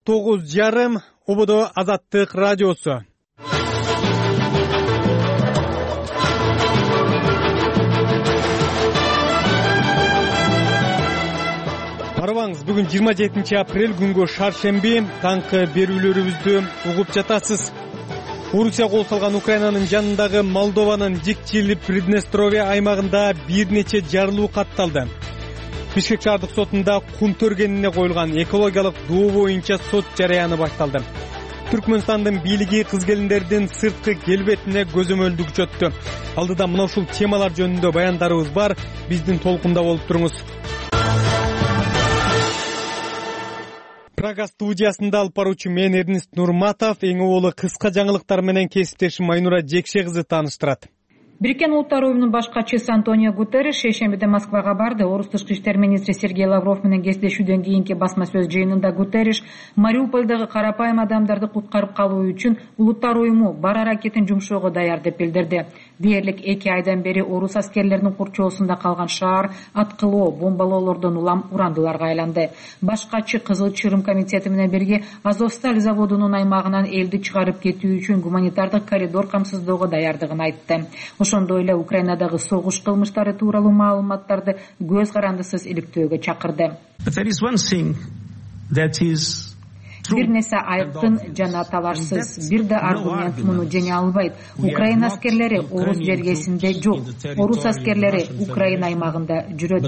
9:30 Ободо Азаттык радиосу. Барабаңыз, бүгүн 27 апрель күнгө шаршемби, таңкы берүүлөрүбүздү угуп жатасыз. Орусия кол салган Украинанын жанындагы Молдованын Дикчил Приднестровье аймагында бир нече жарылуу катталды. Бишкек шаардык сотунда кум төргенине коюлган экологиялык доо боюнча сот жарыяны башталды. Түркмөнстандын бийлиги кыз-келиндердин сырткы келбетине көзөмөлдү күчөттү. Алдыда мына ушул темалар жөнүндө баяндарыбыз бар. Биздин толкунда болуп туруңуз. Прага студиясында алып баруучу мен Эрнист Нурматов, эң оолу кыска жаңылыктар менен кесиптешим Айнура Жекше кызы тааныштырат. Бириккен Улуттар уюмунун баш катчысы Антонио Гутерриш шейшембиде Москвага барды. Орус тышкы иштер министри Сергей Лавров менен кездешүүдөн кийинки басма сөз жыйынында Гутерриш Мариуполдогу карапайым адамдарды куткарып калуу үчүн Улуттар уюму бар аракетин жумшоого даяр деп билдирди. Дээрлик 2 айдан бери орус аскерлеринин курчоосунда калган шаар аткылоо, бомбалоолордон улам урандыларга айланды. Баш катчы Кызыл Чырым комитети менен бирге Азовсталь заводунун аймагынан элди чыгарып кетүү үчүн гуманитардык коридор камсыздоого даярдыгын айтты. Ошондой эле Украинадагы согуш кылмыштары тууралуу маалыматтарды көз карандысыз иликтөөгө чакырды. Бир нерсе айкын жана талашсыз, бир да аргумент муну жеңе албайт. Украина аскерлери орус жергесинде жок. Орус аскерлери Украина аймагында жүрөт,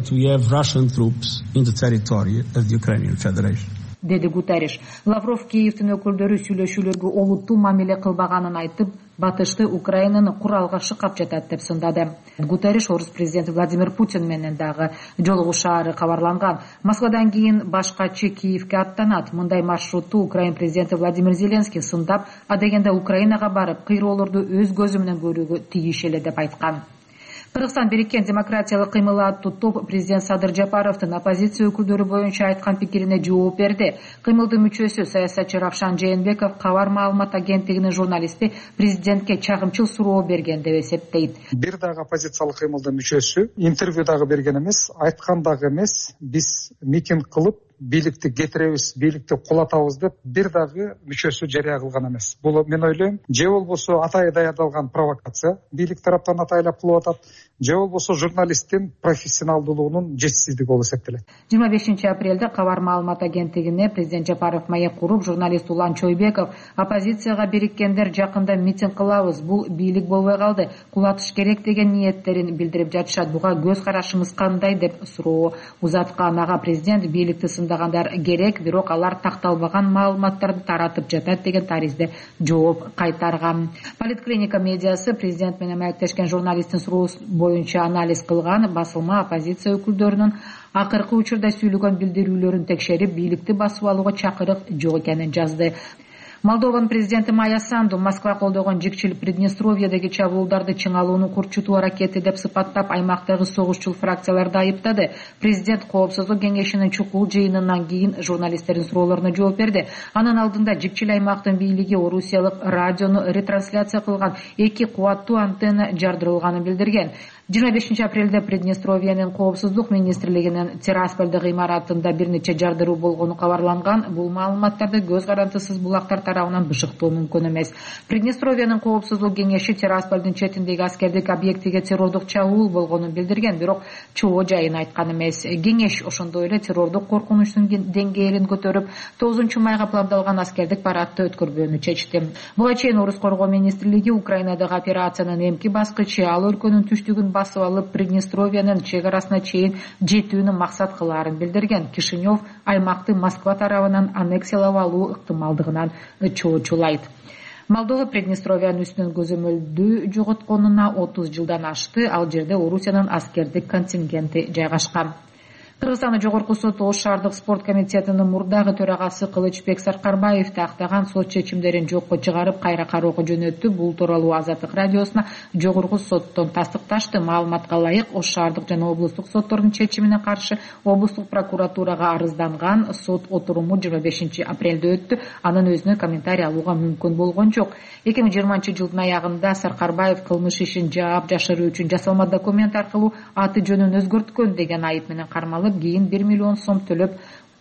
деди Гутерриш. Лавров Киевдин өкүлдөрү сүйлөшүүлөргө олуттуу мамиле кылбаганын айтып, батышты Украинаны куралга шыкап жатат деп сындады. Гутерриш орус президенти Владимир Путин менен дагы жолугушаары кабарланган. Москвадан кийин баш катчы Киевге аттанат. Мындай маршрутту Украин президенти Владимир Зеленский сындап, адегенде Украинага барып, кыйроолорду өз көзү менен көрүүгө тийиш эле деп айткан. Кыргызстан Бириккен демократиялык кыймыл аттуу топ президент Садыр Жапаровдун оппозиция өкүлдөрү боюнча айткан пикирине жооп берди. Кыймылдын мүчөсү саясатчы Равшан Жээнбеков кабар маалымат агенттигинин журналисти президентке чагымчыл суроо берген деп эсептейт. Бир дагы оппозициялык кыймылдын мүчөсү интервью дагы берген эмес, айткан дагы эмес. Биз митинг кылып бийликти кетиребиз, бийликти кулатабыз деп бир дагы мүчөсү жарыя кылган эмес. Бул мен ойлойм, же болбосо атайы даярдалган провокация, бийлик тараптан атайлап кылып атат, же болбосо журналисттин профессионалдуулугунун жетишсиздиги болуп эсептелет. 25 апрелде кабар маалымат агенттигине президент Жапаров маек куруп, журналист Улан Чойбеков оппозицияга бириккендер жакында митинг кылабыз, бул бийлик болбой калды, кулатыш керек деген ниеттерин билдирип жатышат. Буга көз карашыңыз кандай деп суроо узаткан. Ага президент бийликти сындагандар керек, бирок алар такталбаган маалыматтарды таратып жатат деген таризде жооп кайтарган. Политклиника медиасы президент менен маектешкен журналисттин суроосу боюнча анализ кылган. Басылма оппозиция өкүлдөрүнүн акыркы учурда сүйлөгөн билдирүүлөрүн текшерип, бийликти басып алууга чакырык жок экенин жазды. Молдованын президенти Майя Санду Москва колдогон Дикчил Приднестровьедеги чабуулдарды чыңалууну курчутуу аракети деп сыпаттап, аймактагы согушчул фракцияларды айыптады. Президент Коопсуздук кеңешинин чукул жыйынынан кийин журналисттердин суроолоруна жооп берди. Анын алдында Дикчил аймактын бийлиги орусиялык радиону ретрансляция кылган 2 кубаттуу антенна жардырылганын билдирген. 25 апрелде Приднестровьенин Коопсуздук министрлигинин Тирасполдогу имаратында бир нече жардыруу болгону кабарланган. Бул маалыматтарды көз карандысыз булактар тарабынан бышыктоо мүмкүн эмес. Приднестровьенин Коопсуздук кеңеши Тирасполдун четиндеги аскердик объектиге террордук чабуул болгонун билдирген, бирок чоо жайын айткан эмес. Кеңеш ошондой эле террордук коркунучтун деңгээлин көтөрүп, 9 майга пландалган аскердик парадты өткөрбөөнү чечти. Буга чейин Орус коргоо министрлиги Украинадагы операциянын эмки баскычы, ал өлкөнүн түштүгүн басып алып, Приднестровьенин чек-арасына чейин жетүүнү максат кылаарын билдирген. Кишинев аймакты Москва тарабынан аннексиялап алуу ыктымалдыгынан чоочулайт. Молдова Приднестровьянын үстүнөн көзөмөлдү жоготконуна 30 жылдан ашты. Ал жерде Орусиянын аскердик контингенти жайгашкан. Кыргызстандын жогорку соту Ош шаардык спорт комитетинин мурдагы төрагасы Кылычбек Саркарбаевди актаган сот чечимдерин жокко чыгарып, кайра кароого жөнөттү. Бул тууралуу Азаттык радиосуна жогорку соттон тастыкташты. Маалыматка ылайык, Ош шаардык жана облустук соттордун чечимине каршы облустук прокуратурага арызданган. Сот отуруму 25 апрелде өттү. Анын өзүнө комментарий алууга мүмкүн болгон жок. 2020 жылдын аягында Саркарбаев кылмыш ишин жаап жашыруу үчүн жасалма документ аркылуу аты жөнүн өзгөрткөн деген айып менен кармалып, кийин 1 миллион сом төлөп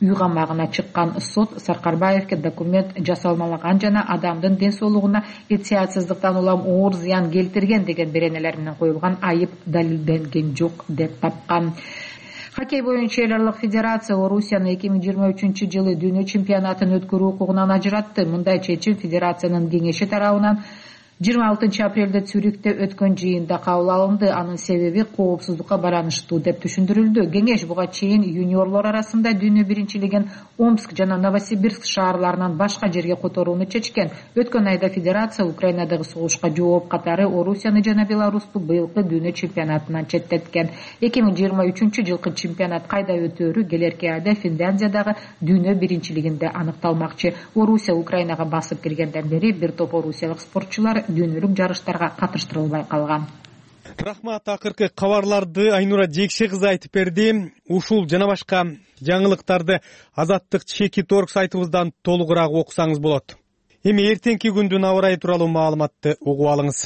үй камагына чыккан сот Саркарбаевке документ жасалмалаган жана адамдын ден соолугуна этиятсыздыктан улам оор зыян келтирген деген беренелер менен коюлган айып далилденген жок деп тапкан. Хоккей боюнча эл аралык федерация Орусияны 2023-жылы дүйнө чемпионатын өткөрүү укугунан ажыратты. Мындай чечим федерациянын кеңеши тарабынан 26 апрелде Цюрихте өткөн жыйында кабыл алынды. Анын себеби коопсуздукка бараныштуу деп түшүндүрүлдү. Кеңеш буга чейин юниорлор арасында дүйнө биринчилигин Омск жана Новосибирск шаарларынан башка жерге которууну чечкен. Өткөн айда федерация Украинадагы согушка жооп катары Орусияны жана Беларусту быйылкы дүйнө чемпионатынан четтеткен. 2023-жылкы чемпионат кайда өтөөрү келерки айда Финляндиядагы дүйнө биринчилигинде аныкталмакчы. Орусия Украинага басып киргенден бери бир топ орусиялык спортчулар дүйнөлүк жарыштарга катыштырылбай калган. Рахмат, акыркы кабарларды Айнура Жекше кызы айтып берди. Ушул жана башка жаңылыктарды Азаттык Чекит.орг сайтыбыздан толугураак окусаңыз болот. Эми эртеңки күндүн аба ырайы тууралуу маалыматты угуп алыңыз.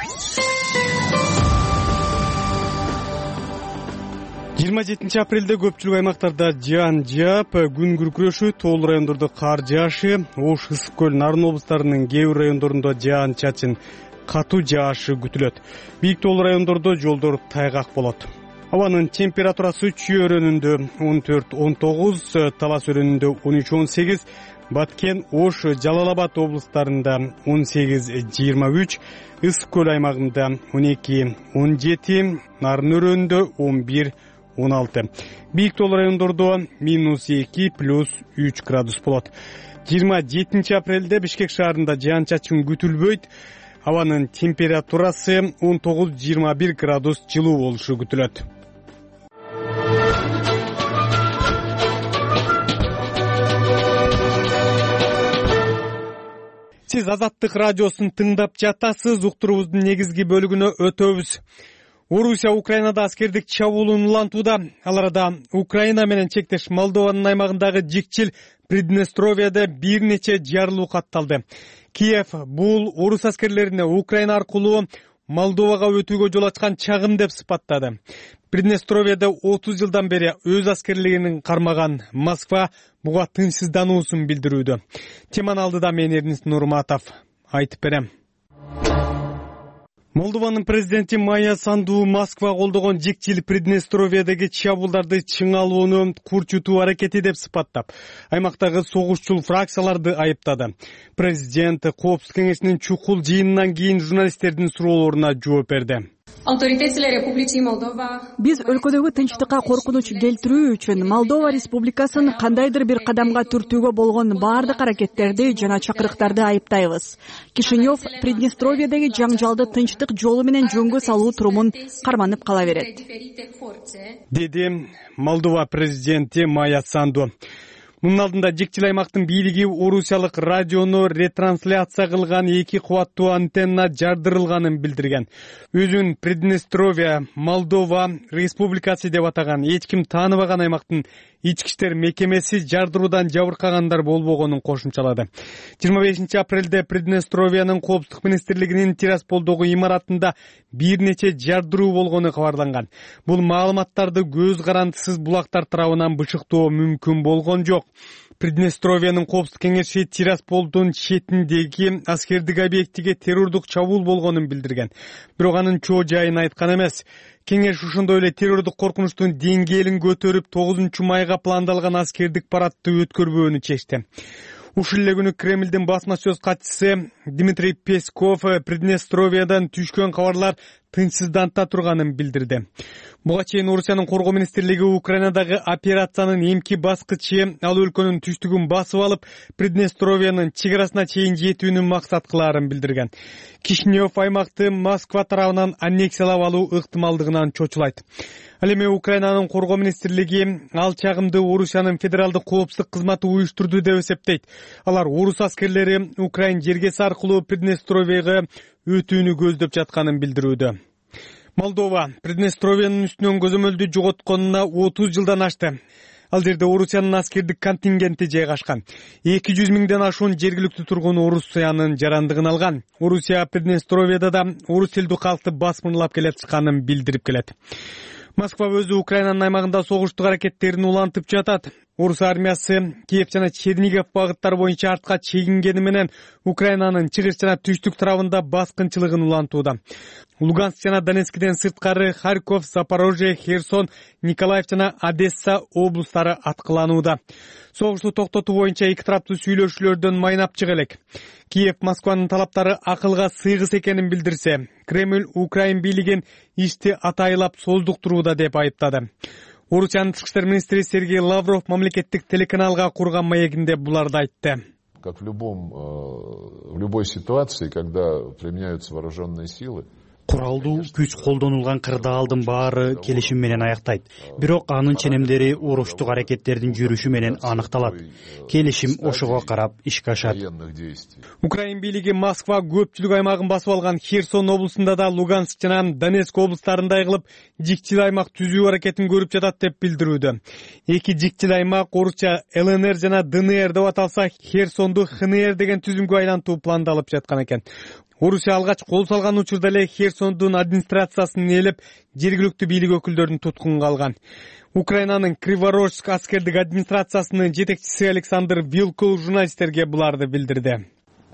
27 апрелде көпчүлүк аймактарда жаан жаап, күн күркүрөшү, тоолуу райондордо кар жаашы, Ош, Ысык көл, Нарын облустарынын кээ бир райондорунда жаан чачын, катуу жаашы күтүлөт. Бийик тоолуу райондордо жолдор тайгак болот. Абанын температурасы Чүй өрөөнүндө 14-19, Талас өрөөнүндө 13-18, Баткен, Ош, Жалал-Абад облустарында 18-23, Ысык көл аймагында 12-17, Нарын өрөөнүндө 11-16. Бийик тоолуу райондордо -2 +3 градус болот. 27 апрелде Бишкек шаарында жаан-чачын күтүлбөйт. Абанын температурасы 19-21 градус жылуу болушу күтүлөт. Сиз Азаттык радиосун тыңдап жатасыз. Уктуруубуздун негизги бөлүгүнө өтөбүз. Орусия Украинада аскердик чабуулун улантууда. Ал арада Украина менен чектеш Молдованын аймагындагы жикчил Приднестровияда бир нече жарылуу катталды. Киев бул орус аскерлерине Украина аркылуу Молдовага өтүүгө жол ачкан чагым деп сыпаттады. Приднестровияда 30 жылдан бери өз аскерлигин кармаган Москва буга тынчсыздануусун билдирүүдө. Теманы алдыда мен Эрнис Нурматов айтып берем. Молдованын президенти Майя Санду Москва колдогон жикчил Приднестровиядагы чабуулдарды чыңалууну курчутуу аракети деп сыпаттап, аймактагы согушчул фракцияларды айыптады. Президент Коопсуздук кеңешинин чукул жыйынынан кийин журналисттердин суроолоруна жооп берди. Биз өлкөдөгү тынчтыкка коркунуч келтирүү үчүн Молдова Республикасын кандайдыр бир кадамга түртүүгө болгон баардык аракеттерди жана чакырыктарды айыптайбыз. Кишинев Приднестровиядагы жаңжалды тынчтык жолу менен жөнгө салуу турумун карманып кала берет, деди Молдова президенти Майя Санду. Мунун алдында жикчил аймактын бийлиги орусиялык радиону ретрансляция кылган 2 кубаттуу антенна жардырылганын билдирген. Өзүн Приднестровия, Молдова Республикасы деп атаган эч ким тааныбаган аймактын ички иштер мекемеси жардыруудан жабыркагандар болбогонун кошумчалады. 25 апрелде Приднестровиянын Коопсуздук министрлигинин Тирасполдогу имаратында бир нече жардыруу болгону кабарланган. Бул маалыматтарды көз карандысыз булактар тарабынан бышыктоо мүмкүн болгон жок. Приднестровиянын Коопсуздук кеңеши Тирасполдун четиндеги аскердик объектиге террордук чабуул болгонун билдирген. Бирок анын чоо жайын айткан эмес. Кеңеш ошондой эле террордук коркунучтун деңгээлин көтөрүп 9 майга пландалган аскердик парадты өткөрбөөнү чечти. Ушул эле күнү Кремлдин басма сөз катчысы Дмитрий Песков Приднестровиядан түшкөн кабарлар тынчсызданта турганын билдирди. Буга чейин Орусиянын коргоо министрлиги Украинадагы операциянын эмки баскычы ал өлкөнүн түштүгүн басып алып, Приднестровиянын чек арасына чейин жетүүнү максат кылаарын билдирген. Кишинев аймакты Москва тарабынан аннексиялап алуу ыктымалдыгынан чочулайт. Ал эми Украинанын коргоо министрлиги ал чагымды Орусиянын федералдык коопсуздук кызматы уюштурду деп эсептейт. Алар орус аскерлери Украин жергеси аркылуу Приднестровияга өтүүнү көздөп жатканын билдирүүдө. Молдова Приднестровиянын үстүнөн көзөмөлдү жоготконуна 30 жылдан ашты. Ал жерде Орусиянын аскердик контингенти жайгашкан. 200 миңден ашуун жергиликтүү тургун Орусиянын жарандыгын алган. Орусия Приднестровияда да орус тилдүү калкты басмырлап келатканын билдирип келет. Москва өзү Украинанын аймагында согуштук аракеттерин улантып жатат. Орус армиясы Киев жана Чернигов багыттары боюнча артка чегингени менен Украинанын чыгыш жана түштүк тарабында баскынчылыгын улантууда. Луганск жана Донецкден сырткары Харьков, Запорожье, Херсон, Николаев жана Одесса облустары аткыланууда. Согушту токтотуу боюнча эки тараптуу сүйлөшүүлөрдөн майнап чыга элек. Киев Москванын талаптары акылга сыйгыс экенин билдирсе, Кремль Украин бийлигин ишти атайлап создуктурууда деп айыптады. Орусиянын тышкы иштер министри Сергей Лавров мамлекеттик телеканалга курган маегинде буларды айтты. Как в любой ситуации, когда применяются вооруженные силы, куралдуу күч колдонулган кырдаалдын баары келишим менен аяктайт. Бирок анын ченемдери уруштук аракеттердин жүрүшү менен аныкталат. Келишим ошого карап ишке ашат. Украин бийлиги Москва көпчүлүк аймагын басып алган Херсон облусунда да Луганск жана Донецк облустарында айгылып жикчил аймак түзүү аракетин көрүп жатат деп билдирүүдө. Эки жикчил аймак орусча ЛНР жана ДНР деп аталса, Херсонду ХНР деген түзүмгө айлантуу пландалып жаткан экен. Орусия алгач кол салган учурда эле Херсондун администрациясын ээлеп, жергиликтүү бийлик өкүлдөрүн туткунга алган. Украинанын Криворожск аскердик администрациясынын жетекчиси Александр Вилкул журналисттерге буларды билдирди.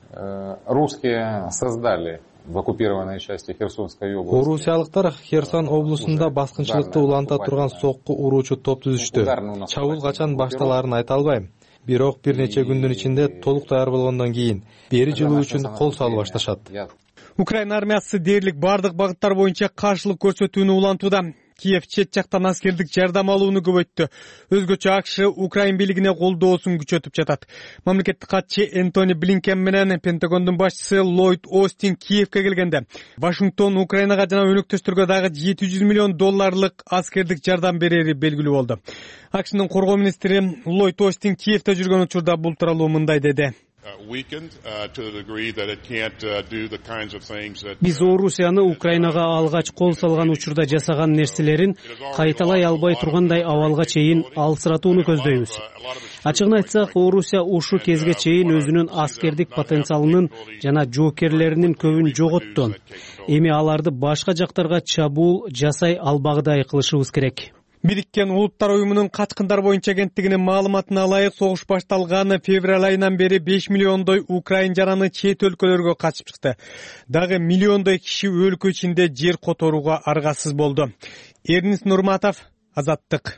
Русские создали в оккупированной части Херсонской области. Орусиялыктар Херсон облусунда баскынчылыкты уланта турган сокку уруучу топ түзүштү. Чабуул качан башталарын айта албайм. Бирок бир нече күндүн ичинде толук даяр болгондон кийин бери жылуу үчүн кол салып башташат. Украин армиясы дээрлик бардык багыттар боюнча каршылык көрсөтүүнү улантууда. Киев чет жактан аскердик жардам алууну көбөйттү. Өзгөчө АКШ Украин бийлигине колдоосун күчөтүп жатат. Мамлекеттик катчы Энтони Блинкен менен Пентагондун башчысы Ллойд Остин Киевке келгенде, Вашингтон Украинага жана өнөктөштөргө дагы $700 миллион аскердик жардам берери белгилүү болду. АКШнын коргоо министри Ллойд Остин Киевте жүргөн учурда бул тууралуу мындай деди. Биз Орусияны Украинага алгач кол салган учурда жасаган нерселерин кайталай албай тургандай абалга чейин алсыратууну көздөйбүз. Ачыгын айтсак, Орусия ушу кезге чейин өзүнүн аскердик потенциалынын жана жоокерлеринин көбүн жоготту. Эми аларды башка жактарга чабуул жасай албагыдай кылышыбыз керек. Бириккен Улуттар уюмунун качкындар боюнча агенттигинин маалыматына ылайык, согуш башталган февраль айынан бери 5 миллиондой украин жараны чет өлкөлөргө качып чыкты. Дагы миллиондой киши өлкө ичинде жер которууга аргасыз болду. Эрнис Нурматов, Азаттык.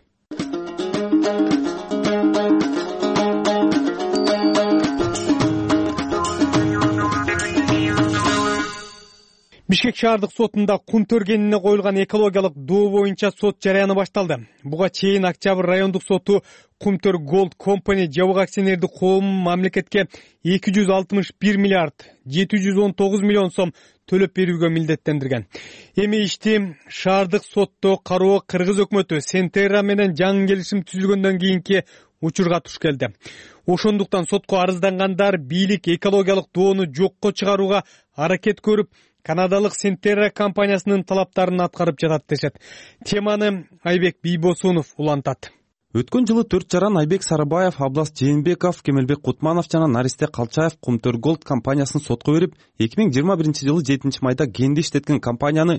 Бишкек шаардык сотунда кум төргенине коюлган экологиялык доо боюнча сот жарыяны башталды. Буга чейин Октябрь райондук соту Кумтөр Голд Компани жабык акционердик коому мамлекетке 261 миллиард 719 миллион сом төлөп берүүгө милдеттендирген. Эми ишти шаардык сотто кароо Кыргыз өкмөтү Сентерра менен жаңы келишим түзүлгөндөн кийинки учурга туш келди. Ошондуктан сотко арыздангандар бийлик экологиялык доону жокко чыгарууга аракет көрүп, канадалык Сентерра компаниясынын талаптарын аткарып жатат дешет. Теманы Айбек Бийбосунов улантат. Өткөн жылы 4 жаран Айбек Сарыбаев, Аблас Жээнбеков, Кемелбек Кутманов жана Наристе Калчаев Кумтөр Голд компаниясын сотко берип, 2021 жылы 7 майда кенди иштеткен компанияны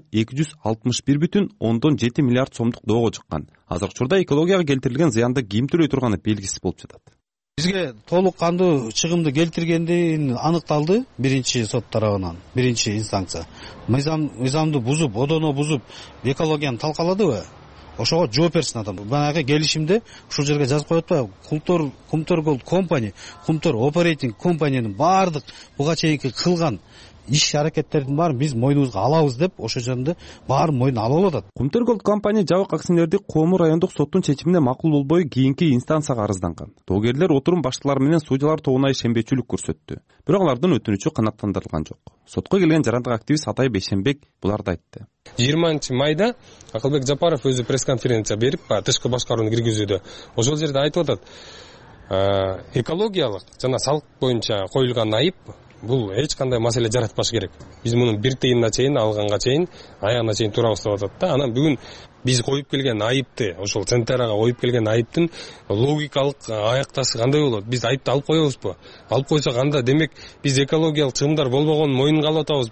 261,7 миллиард сомдук доого чыккан. Азыркы учурда экологияга келтирилген зыянды ким төлөй турганы белгисиз болуп жатат. Бизге толук кандуу чыгымды келтиргенден аныкталды биринчи сот тарабынан, биринчи инстанция. Мыйзамды бузуп, одоно бузуп, экологияны талкаладыбы? Ошого жооп берсин адам. Банагы келишимде ушул жерге жазып коюп атпайбы? Кумтөр Голд компани, Кумтөр оперейтинг компаниянын баардык буга чейинки кылган иш аракеттердин баарын биз мойнубузга алабыз деп ошо жерде баарын мойнуна алып атат. Кумтөр Голд компания жабык акционердик коому райондук соттун чечимине макул болбой кийинки инстанцияга арызданган. Доогерлер отурум башталары менен судьялар тобуна ишенбечүлүк көрсөттү. Бирок алардын өтүнүчү канааттандырылган жок. Сотко келген жарандык активист Атай Бейшенбек буларды айтты. 20 майда Акылбек Жапаров өзү пресс-конференция берип, тышкы башкарууну киргизүүдө ошол жерде айтып атат. Экологиялык жана салык боюнча коюлган айып бул эч кандай маселе жаратпаш керек. Биз мунун бир тыйынына чейин алганга чейин, аягына чейин турабыз деп атат да. Анан бүгүн биз коюп келген айыпты, ошол Центерага коюп келген айыптын логикалык аякташы кандай болот? Биз айыпты алып коебузбу? Алып койсок анда демек биз экологиялык чыгымдар болбогонун мойнунга алып атабызбы?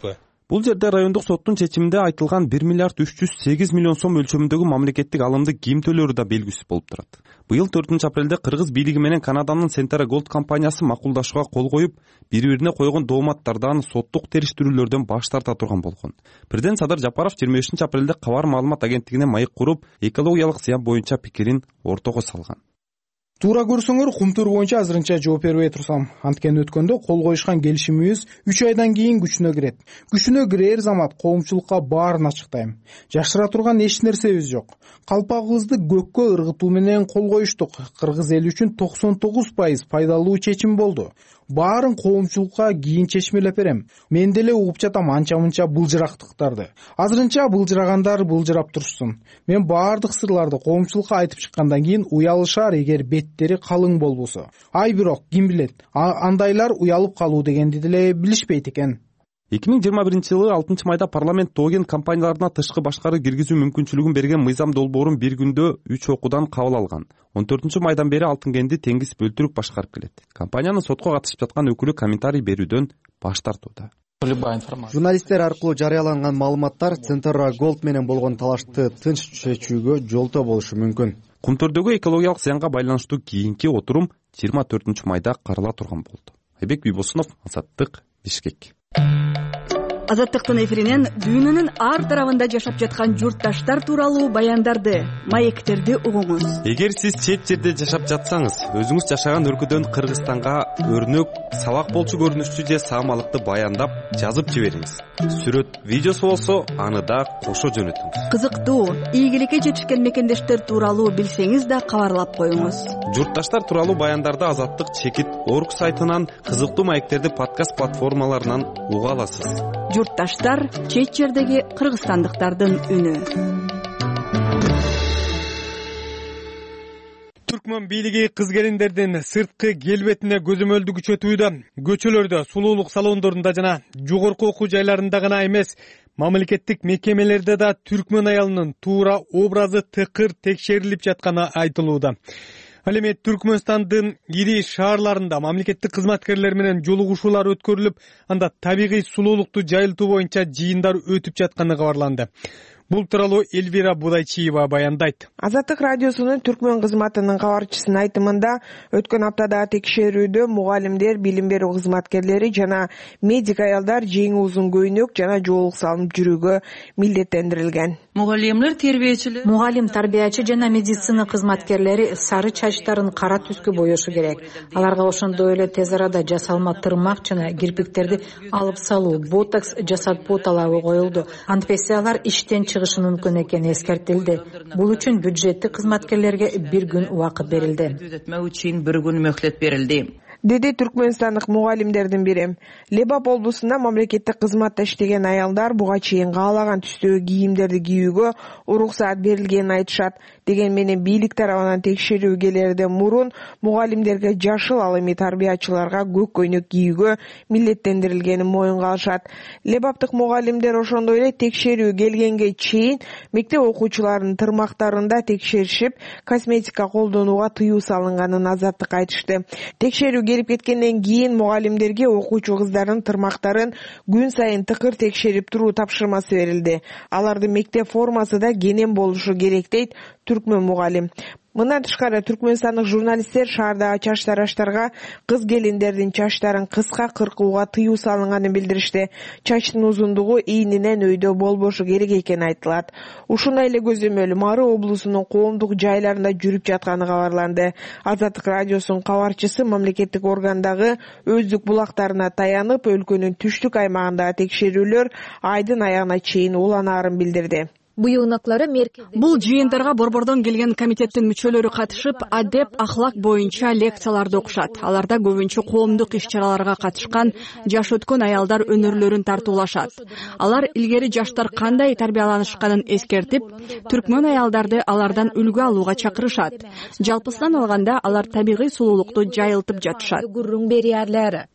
Бул жерде райондук соттун чечиминде айтылган 1 миллиард 308 миллион сом өлчөмүндөгү мамлекеттик алымды ким төлөөрү да белгисиз болуп турат. Быйыл 4 апрелде кыргыз бийлиги менен Канаданын Centera Gold компаниясы макулдашууга кол коюп, бири-бирине койгон дооматтардан соттук териштирүүлөрдөн баш тарта турган болгон. Президент Садыр Жапаров 25 апрелде Кабар маалымат агенттигине майык куруп, экологиялык зыян боюнча пикирин ортого салган. Туура көрсөңөр, кумтөр боюнча азырынча жооп бербей турсам. Анткени өткөндө кол коюшкан келишимибиз 3 айдан кийин күчүнө кирет. Күчүнө кирер замат коомчулукка баарын ачыктайм. Жашыра турган эч нерсебиз жок. Калпагыбызды көккө ыргытуу менен кол коюштук. Кыргыз эли үчүн 99% пайдалуу чечим болду. Баарын коомчулукка кийин чечмелеп берем. Мен деле угуп жатам анча-мынча былжырактыктарды. Азырынча былжырагандар былжырап турушсун. Мен баардык сырларды коомчулукка айтып чыккандан кийин уялышар эгер беттери калың болбосо. Ай бирок ким билет, андайлар уялып калуу дегенди деле билишпейт экен. 2021-жылы 6 майда парламент тоген компанияларына тышкы башкары киргизүү мүмкүнчүлүгүн берген мыйзам долбоорун бир күндө 3 окуудан кабыл алган. 14 майдан бери Алтын кенди Теңиз Бөлтүрүк башкарып келет. Компаниянын сотко катышып жаткан өкүлү комментарий берүүдөн баш тартууда. Журналисттер аркылуу жарыяланган маалыматтар Centera Gold менен болгон талашты тынч чечүүгө жолтоо болушу мүмкүн. Кумтөрдөгү экологиялык зыянга байланыштуу кийинки отурум 24 майда карала турган болду. Айбек Бийбосунов, Азаттык, Бишкек. Азаттыктын эфиринен дүйнөнүн ар тарабында жашап жаткан журтташтар тууралуу баяндарды, маектерди угуңуз. Эгер сиз чет жерде жашап жатсаңыз, өзүңүз жашаган өлкөдөн Кыргызстанга өрнөк, сабак болчу көрүнүштүү же саамалыкты баяндап жазып жибериңиз. Сүрөт, видеосу болсо, аны да кошо жөнөтүңүз. Кызыктуу, ийгиликке жетишкен мекендештер тууралуу билсеңиз да кабарлап коюңуз. Журтташтар тууралуу баяндарды Азаттык Чекит.org сайтынан, кызыктуу маектерди подкаст платформаларынан уга аласыз. Журтташтар чет жердеги кыргызстандыктардын үнү. Түркмөн бийлиги кыз келиндердин сырткы келбетине көзөмөлдү күчөтүүдө, көчөлөрдө, сулуулук салондорунда жана жогорку окуу жайларында гана эмес, мамлекеттик мекемелерде да түркмөн аялынын туура образы тыкыр текшерилип жатканы айтылууда. Ал эми Түркмөнстандын ири шаарларында мамлекеттик кызматкерлер менен жолугушуулар өткөрүлүп, анда табигый сулуулукту жайылтуу боюнча жыйындар өтүп жатканы кабарланды. Бул тууралуу Элвира Будайчиева баяндайт. Азаттык радиосунун Түркмөн кызматынын кабарчысынын айтымында, өткөн аптадагы текшерүүдө мугалимдер, билим берүү кызматкерлери жана медик аялдар жеңи узун көйнөк жана жоолук салынып жүрүүгө милдеттендирилген. Мугалим, тарбиячы жана медицина кызматкерлери сары чачтарын кара түскө боешу керек. Аларга ошондой эле тез арада жасалма тырмак жана кирпиктерди алып салуу, ботокс жасатпоо талабы коюлду. Антпесе алар иштен чыгышы мүмкүн экени эскертилди. Бул үчүн бюджеттик кызматкерлерге 1 күн убакыт берилди. Деди түркмөнстандык мугалимдердин бири. Лебап облусунда мамлекеттик кызматта иштеген аялдар буга чейин каалаган түстөгү кийимдерди кийүүгө уруксаат берилгенин айтышат. Деген менен бийлик тарабынан текшерүү келерден мурун мугалимдерге жашыл, ал эми тарбиячыларга көк көйнөк кийүүгө милдеттендирилгенин моюнга алышат. Лебаптык мугалимдер ошондой эле текшерүү келгенге чейин мектеп окуучуларынын тырмактарында текшеришип, косметика колдонууга тыюу салынганын Азаттык айтышты. Текшерүү келип кеткенден кийин мугалимдерге окуучу кыздардын тырмактарын күн сайын тыкыр текшерип туруу тапшырмасы берилди. Алардын мектеп формасы да кенен болушу керек дейт түркмөн мугалим. Мындан тышкары түркмөнстандык журналисттер шаардагы чач тараштарга кыз келиндердин чачтарын кыска кыркууга тыюу салынганын билдиришти. Чачтын узундугу ийнинен өйдө болбошу керек экени айтылат. Ушундай эле көзөмөл Мары облусунун коомдук жайларында жүрүп жатканы кабарланды. Азаттык радиосунун кабарчысы мамлекеттик органдагы өздүк булактарына таянып, өлкөнүн түштүк аймагындагы текшерүүлөр айдын аягына чейин уланаарын билдирди. Бул жыйынтарга борбордон келген комитеттин мүчөлөрү катышып, адеп, ахлак боюнча лекцияларды окушат. Аларда көбүнчө коомдук иш-чараларга катышкан жаш өткөн аялдар өнөрлөрүн тартуулашат. Алар илгери жаштар кандай тарбияланышканын эскертип, түркмөн аялдарды алардан үлгү алууга чакырышат. Жалпысынан алганда алар табигый сулуулукту жайылтып жатышат.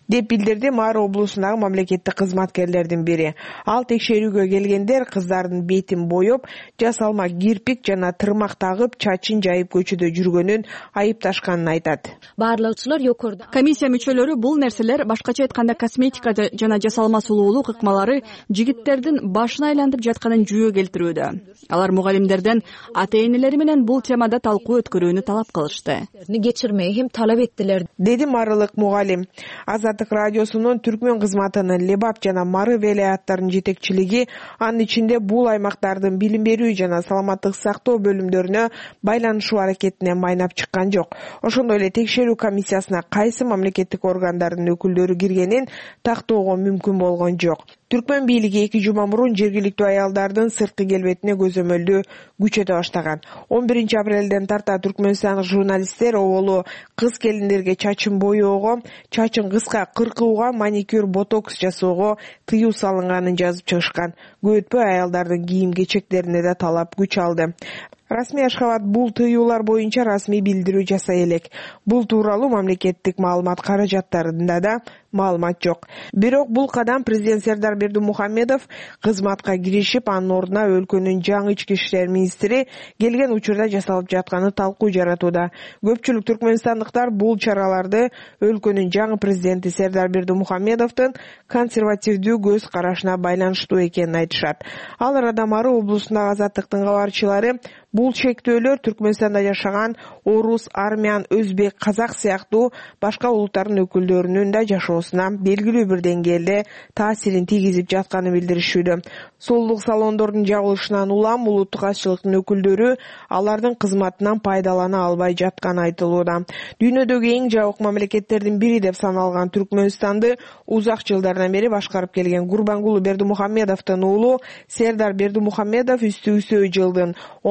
деп билдирди Мары облусундагы мамлекеттик кызматкерлердин бири. Ал текшерүүгө келгендер кыздардын бетин боеп, жасалма кирпик жана тырмак тагып, чачын жайып көчөдө жүргөнүн айыпташканын айтат. Баарлоочулар жокорду. Комиссия мүчөлөрү бул нерселер, башкача айтканда косметика жана жасалма сулуулук ыкмалары жигиттердин башын айлантып жатканын жүйө келтирүүдө. Алар мугалимдерден ата-энелери менен бул темада талкуу өткөрүүнү талап кылышты. Geçirmeyim talep ettiler. Деди Марылык мугалим. Азаттык радиосунун түркмөн кызматынын Лебап жана Мары велаяттарынын жетекчилиги анын ичинде бул аймактардын билим берүү жана саламаттык сактоо бөлүмдөрүнө байланышуу аракетине майнап чыккан жок. Ошондой эле текшерүү комиссиясына кайсы мамлекеттик органдардын өкүлдөрү киргенин тактоого мүмкүн болгон жок. Түркмөн бийлиги 2 жума мурун жергиликтүү аялдардын сырткы келбетине көзөмөлдү күчөтө баштаган. 11 апрелден тарта түркмөнстандык журналисттер оболу кыз келиндерге чачын боёого, чачын кыска кыркууга, маникюр, ботокс жасоого тыюу салынганын жазып чыгышкан. Көп өтпөй аялдардын кийим-кечектерине да талап күч алды. Расмий Ашхабад бул тыюулар боюнча расмий билдирүү жасай элек. Бул тууралуу мамлекеттик маалымат каражаттарында да маалымат жок. Бирок бул кадам президент Сердар Бердимухамедов кызматка киришип, анын ордуна өлкөнүн жаңы ички иштер министри келген учурда жасалып жатканы талкуу жаратууда. Көпчүлүк түркмөнстандыктар бул чараларды өлкөнүн жаңы президенти Сердар Бердимухамедовдун консервативдүү көз карашына байланыштуу экенин айтышат. Ал арада Мары облусундагы Азаттыктын кабарчылары бул чектөөлөр Түркмөнстанда жашаган орус, армян, өзбек, казак сыяктуу башка улуттардын өкүлдөрүнүн да жашоосуна белгилүү бир деңгээлде таасирин тийгизип жатканын билдиришүүдө. Соолдук салондордун жабылышынан улам улуттук азчылыктын өкүлдөрү алардын кызматынан пайдалана албай жатканы айтылууда. Дүйнөдөгү эң жабык мамлекеттердин бири деп саналган Түркмөнстанды узак жылдардан бери башкарып келген Гурбангулу Бердимухамедовдун уулу Сердар Бердимухамедов үстү-үстө жылдын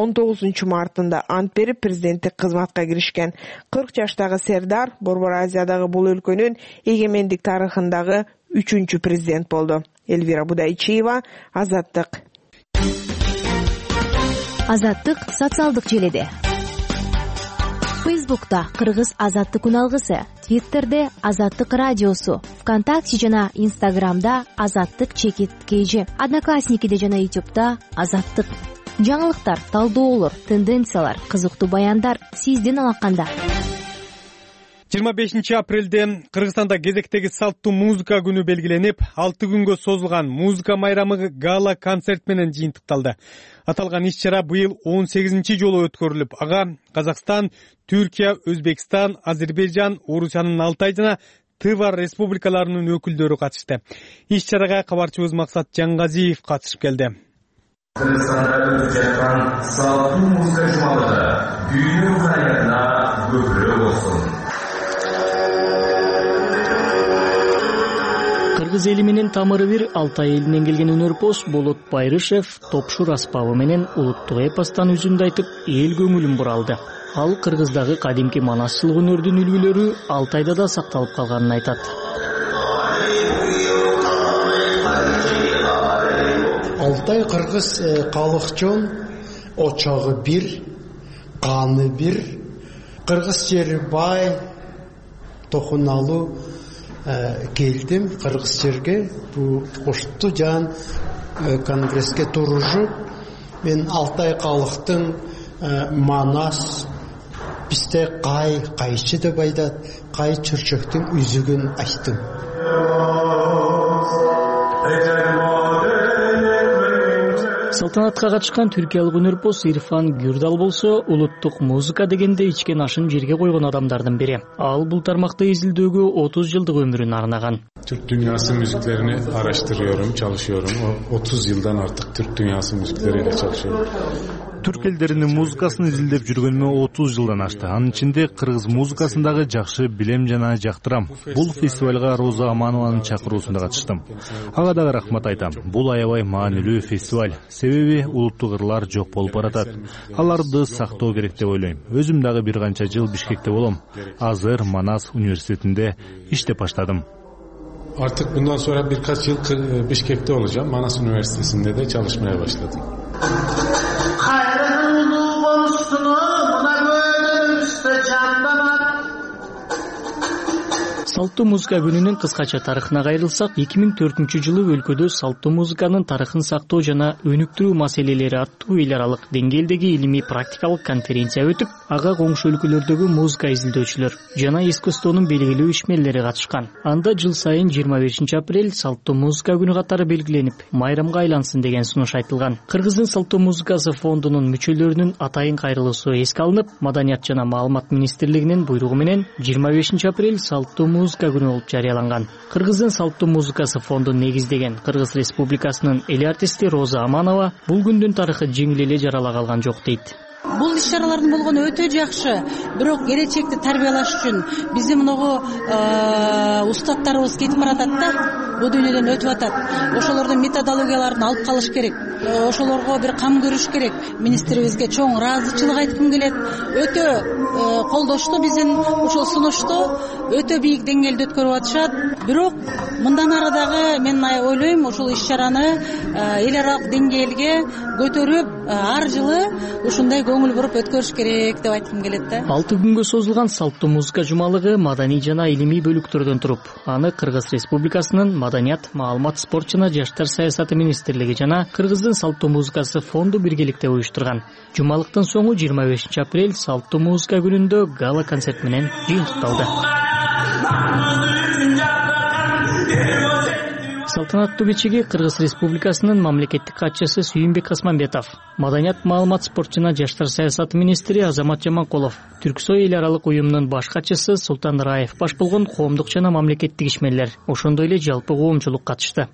19 мартында ант берип президенттик кызматка киришкен. 40 жаштагы Сердар Борбор Азиядагы бул өлкөнүн эгемендик тарыхындагы 3-чү президент болду. Элвира Будайчиева, Азаттык. Азаттык социалдык желеде. Фейсбукта Кыргыз Азаттык үналгысы, Твиттерде Азаттык радиосу, ВКонтакте жана Инстаграмда Азаттык _KG, Одноклассникиде жана Ютубта Азаттык. Жаңылыктар, талдоолор, тенденциялар, кызыктуу баяндар сизден алаканда. 25 апрелде Кыргызстанда кезектеги салттуу музыка күнү белгиленип, 6 күнгө созулган музыка майрамы гала концерт менен жыйынтыкталды. Аталган иш-чара быйыл 18 жолу өткөрүлүп, ага Казакстан, Түркия, Өзбекстан, Азербайжан, Орусиянын Алтай жана Тывар республикаларынын өкүлдөрү катышты. Иш-чарага кабарчыбыз Максат Жаңгазиев катышып келди. Кыргызстанда өтүп жаткан салттуу музыка жумалыгы дүйнө каятына көпүрө болсун. Кыргыз эли менен тамыры бир Алтай элинен келген өнөрпоз Болот Байрышев Топшур аспабы менен улуттук эпостан үзүндү айтып, эл көңүлүн буралды. Ал Кыргыздагы кадимки манасчылык өнөрдүн үлгүлөрү Алтайда да сакталып калганын айтат. Алтай кыргыз калыкчон очогу бир, каны бир. Кыргыз жери бай, токуналуу. Келдим кыргыз жерге, бу кошту жан конгресске турушуп, мен Алтай калыктын манас, бизде кайчы деп айтат, кай чырчөктүн үзүгүн айттым. Салтанатка катышкан түркиялык өнөрпоз Ирфан Гүрдал болсо, улуттук музыка дегенде ичкен ашын жерге койгон адамдардын бири. Ал бул тармакты изилдөөгө 30 жылдык өмүрүн арнаган. Türk dünyası müziklerini araştırıyorum, çalışıyorum. 30 yıldan artık Türk dünyası müzikleriyle çalışıyorum. Түрк элдеринин музыкасын изилдеп жүргөнүмө 30 жылдан ашты. Анын ичинде кыргыз музыкасындагы жакшы билем жана жактырам. Бул фестивалга Роза Аманованын чакыруусунда катыштым. Ага дагы рахмат айтам. Бул аябай маанилүү фестиваль. Себеби улуттук ырлар жок болуп баратат. Аларды сактоо керек деп ойлойм. Өзүм дагы бир канча жыл Бишкекте болом. Азыр Манас университетинде иштеп баштадым. Artık bundan sonra birkaç yıl Bişkek'te olacağım. Manas Üniversitesi'nde de çalışmaya başladım. салттуу музыка күнүнүн кыскача тарыхына кайрылсак, 2004-жылы өлкөдө салттуу музыканын тарыхын сактоо жана өнүктүрүү маселелери аттуу эл аралык деңгээлдеги илимий практикалык конференция өтүп, ага коңшу өлкөлөрдөгү музыка изилдөөчүлөр жана искусствонун белгилүү ишмерлери катышкан. Анда жыл сайын 25 апрель салттуу музыка күнү катары белгиленип, майрамга айлансын деген сунуш айтылган. Кыргыздын салттуу музыкасы фондунун мүчөлөрүнүн атайын кайрылуусу эске алынып, Маданият жана маалымат министрлигинин буйругу менен 25 апрель салттуу музыка күнү болуп жарыяланган. Кыргыздын салттуу музыкасы фондун негиздеген Кыргыз Республикасынын эл артисти Роза Аманова бул күндүн тарыхы жеңил эле жарала калган жок дейт. Бул иш-чаралардын болгону өтө жакшы, бирок келечекти тарбиялаш үчүн биздин могу устаттарыбыз кетип баратат да, бул дүйнөдөн өтүп атат. Ошолордун методологияларын алып калыш керек. Ошолорго бир кам көрүш керек. Министрибизге чоң ыраазычылык айткым келет. Өтө колдошту биздин ушул сунушту, өтө бийик деңгээлде өткөрүп атышат. Бирок мындан ары дагы мен ойлойм, ушул иш-чараны эл аралык деңгээлге көтөрүп, ар жылы ушундай көңүл буруп өткөрүш керек деп айткым келет да. 6 күнгө созулган салттуу музыка жумалыгы маданий жана илимий бөлүктөрдөн туруп, аны Кыргыз Республикасынын Маданият, маалымат, спорт жана жаштар саясаты министрлиги жана Кыргыздын салттуу музыкасы фонду биргеликте уюштурган. Жумалыктын соңу 25 апрель салттуу музыка күнүндө гала концерт менен жыйынтыкталды. Салтанаттуу кечеге Кыргыз Республикасынын мамлекеттик катчысы Сүйүнбек Асманбетов, Маданият, маалымат, спорт жана жаштар саясаты министри Азамат Жаманкулов, Түрксой эл аралык уюмунун баш катчысы Султан Раев баш болгон коомдук жана мамлекеттик ишмерлер, ошондой эле жалпы коомчулук катышты.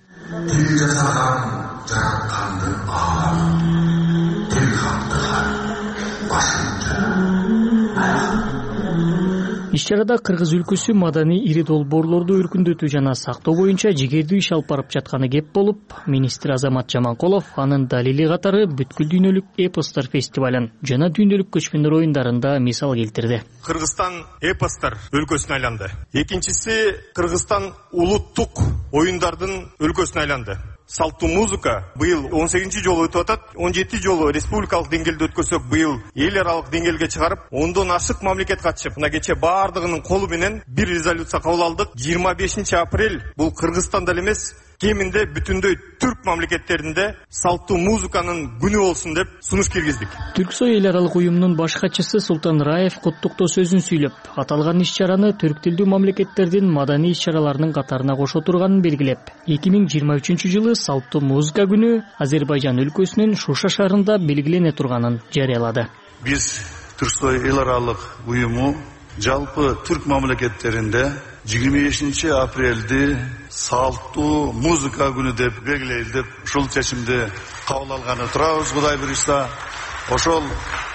Иш-чарада Кыргыз өлкөсү маданий ири долбоорлорду өркүндөтүү жана сактоо боюнча жигердүү иш алып барып жатканы кеп болуп, министр Азамат Жаманкулов анын далили катары бүткүл дүйнөлүк эпостор фестивалын жана дүйнөлүк көчмөндөр оюндарында мисал келтирди. Кыргызстан эпостор өлкөсүнө айланды. Экинчиси Кыргызстан улуттук оюндардын өлкөсүнө айланды. Салттуу музыка быйыл 18 жолу өтүп атат. 17 жолу республикалык деңгээлде өткөрсөк, быйыл эл аралык деңгээлге чыгарып, 10дон ашык мамлекет катышып, мына кече баардыгынын колу менен бир резолюция кабыл алдык. 25 апрель бул Кыргызстанда эле эмес, кеминде бүтүндөй түрк мамлекеттеринде салттуу музыканын күнү болсун деп сунуш киргиздик. Түрксой эл аралык уюмунун баш катчысы Султан Раев куттуктоо сөзүн сүйлөп, аталган иш-чараны түрк тилдүү мамлекеттердин маданий иш-чараларынын катарына кошо турганын белгилеп, 2023-жылы салттуу музыка күнү Азербайжан өлкөсүнүн Шуша шаарында белгилене турганын жарыялады. Биз Түрксой эл аралык уюму жалпы түрк мамлекеттеринде 25 апрелди салттуу музыка күнү деп белгилейли деп ушул чечимди кабыл алганы турабыз. Кудай буюрса, ошол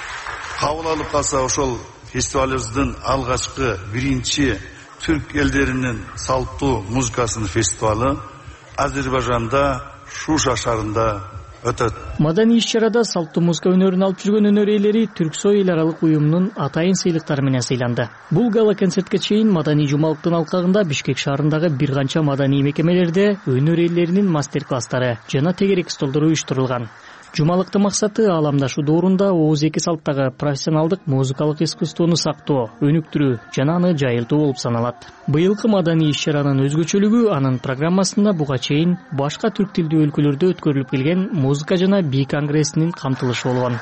кабыл алып калса, ошол фестивалыбыздын алгачкы биринчи түрк элдеринин салттуу музыкасынын фестивалы Азербайжанда Шуша шаарында өтөт. Маданий иш-чарада салттуу музыка өнөрүн алып жүргөн өнөр ээлери Түрксой эл аралык уюмунун атайын сыйлыктары менен сыйланды. Бул гала концертке чейин маданий жумалыктын алкагында Бишкек шаарындагы бир канча маданий мекемелерде өнөр ээлеринин мастер-класстары жана тегерек столдор уюштурулган. Жумалыктын максаты ааламдашуу доорунда ооз эки салттагы профессионалдык музыкалык искусствону сактоо, өнүктүрүү жана аны жайылтуу болуп саналат. Быйылкы маданий иш-чаранын өзгөчөлүгү анын программасында буга чейин башка түрк тилдүү өлкөлөрдө өткөрүлүп келген музыка жана би конгрессинин камтылышы болгон.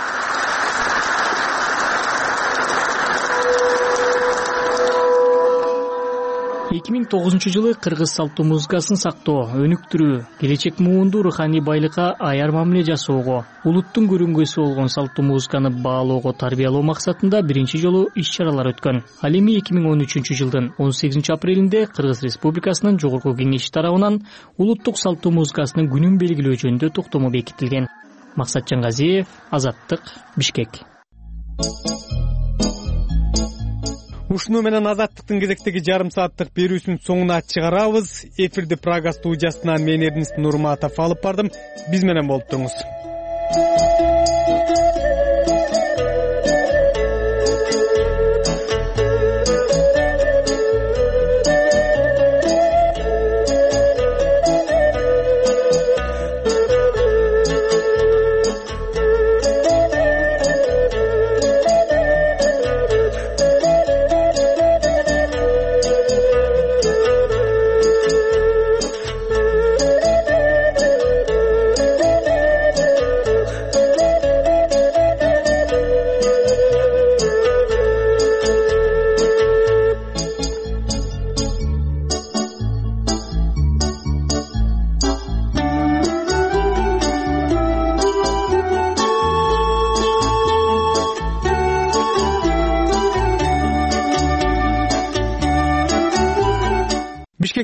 2009-жылы кыргыз салттуу музыкасын сактоо, өнүктүрүү, келечек муунду руханий байлыкка аяр мамиле жасоого, улуттун көрүнгөсү болгон салттуу музыканы баалоого тарбиялоо максатында биринчи жолу иш-чаралар өткөн. Ал эми 2013-жылдын 18 апрелинде Кыргыз Республикасынын Жогорку Кеңеши тарабынан улуттук салттуу музыкасынын күнүн белгилөө жөнүндө токтому бекитилген. Максатжан Газиев, Азаттык, Бишкек. Ушуну менен Азаттыктын кезектеги жарым сааттык берүүсүнүн соңуна чыгарабыз. Эфирди Прага студиясынан мен Эрнест Нурматов алып бардым. Биз менен болуп туруңуз.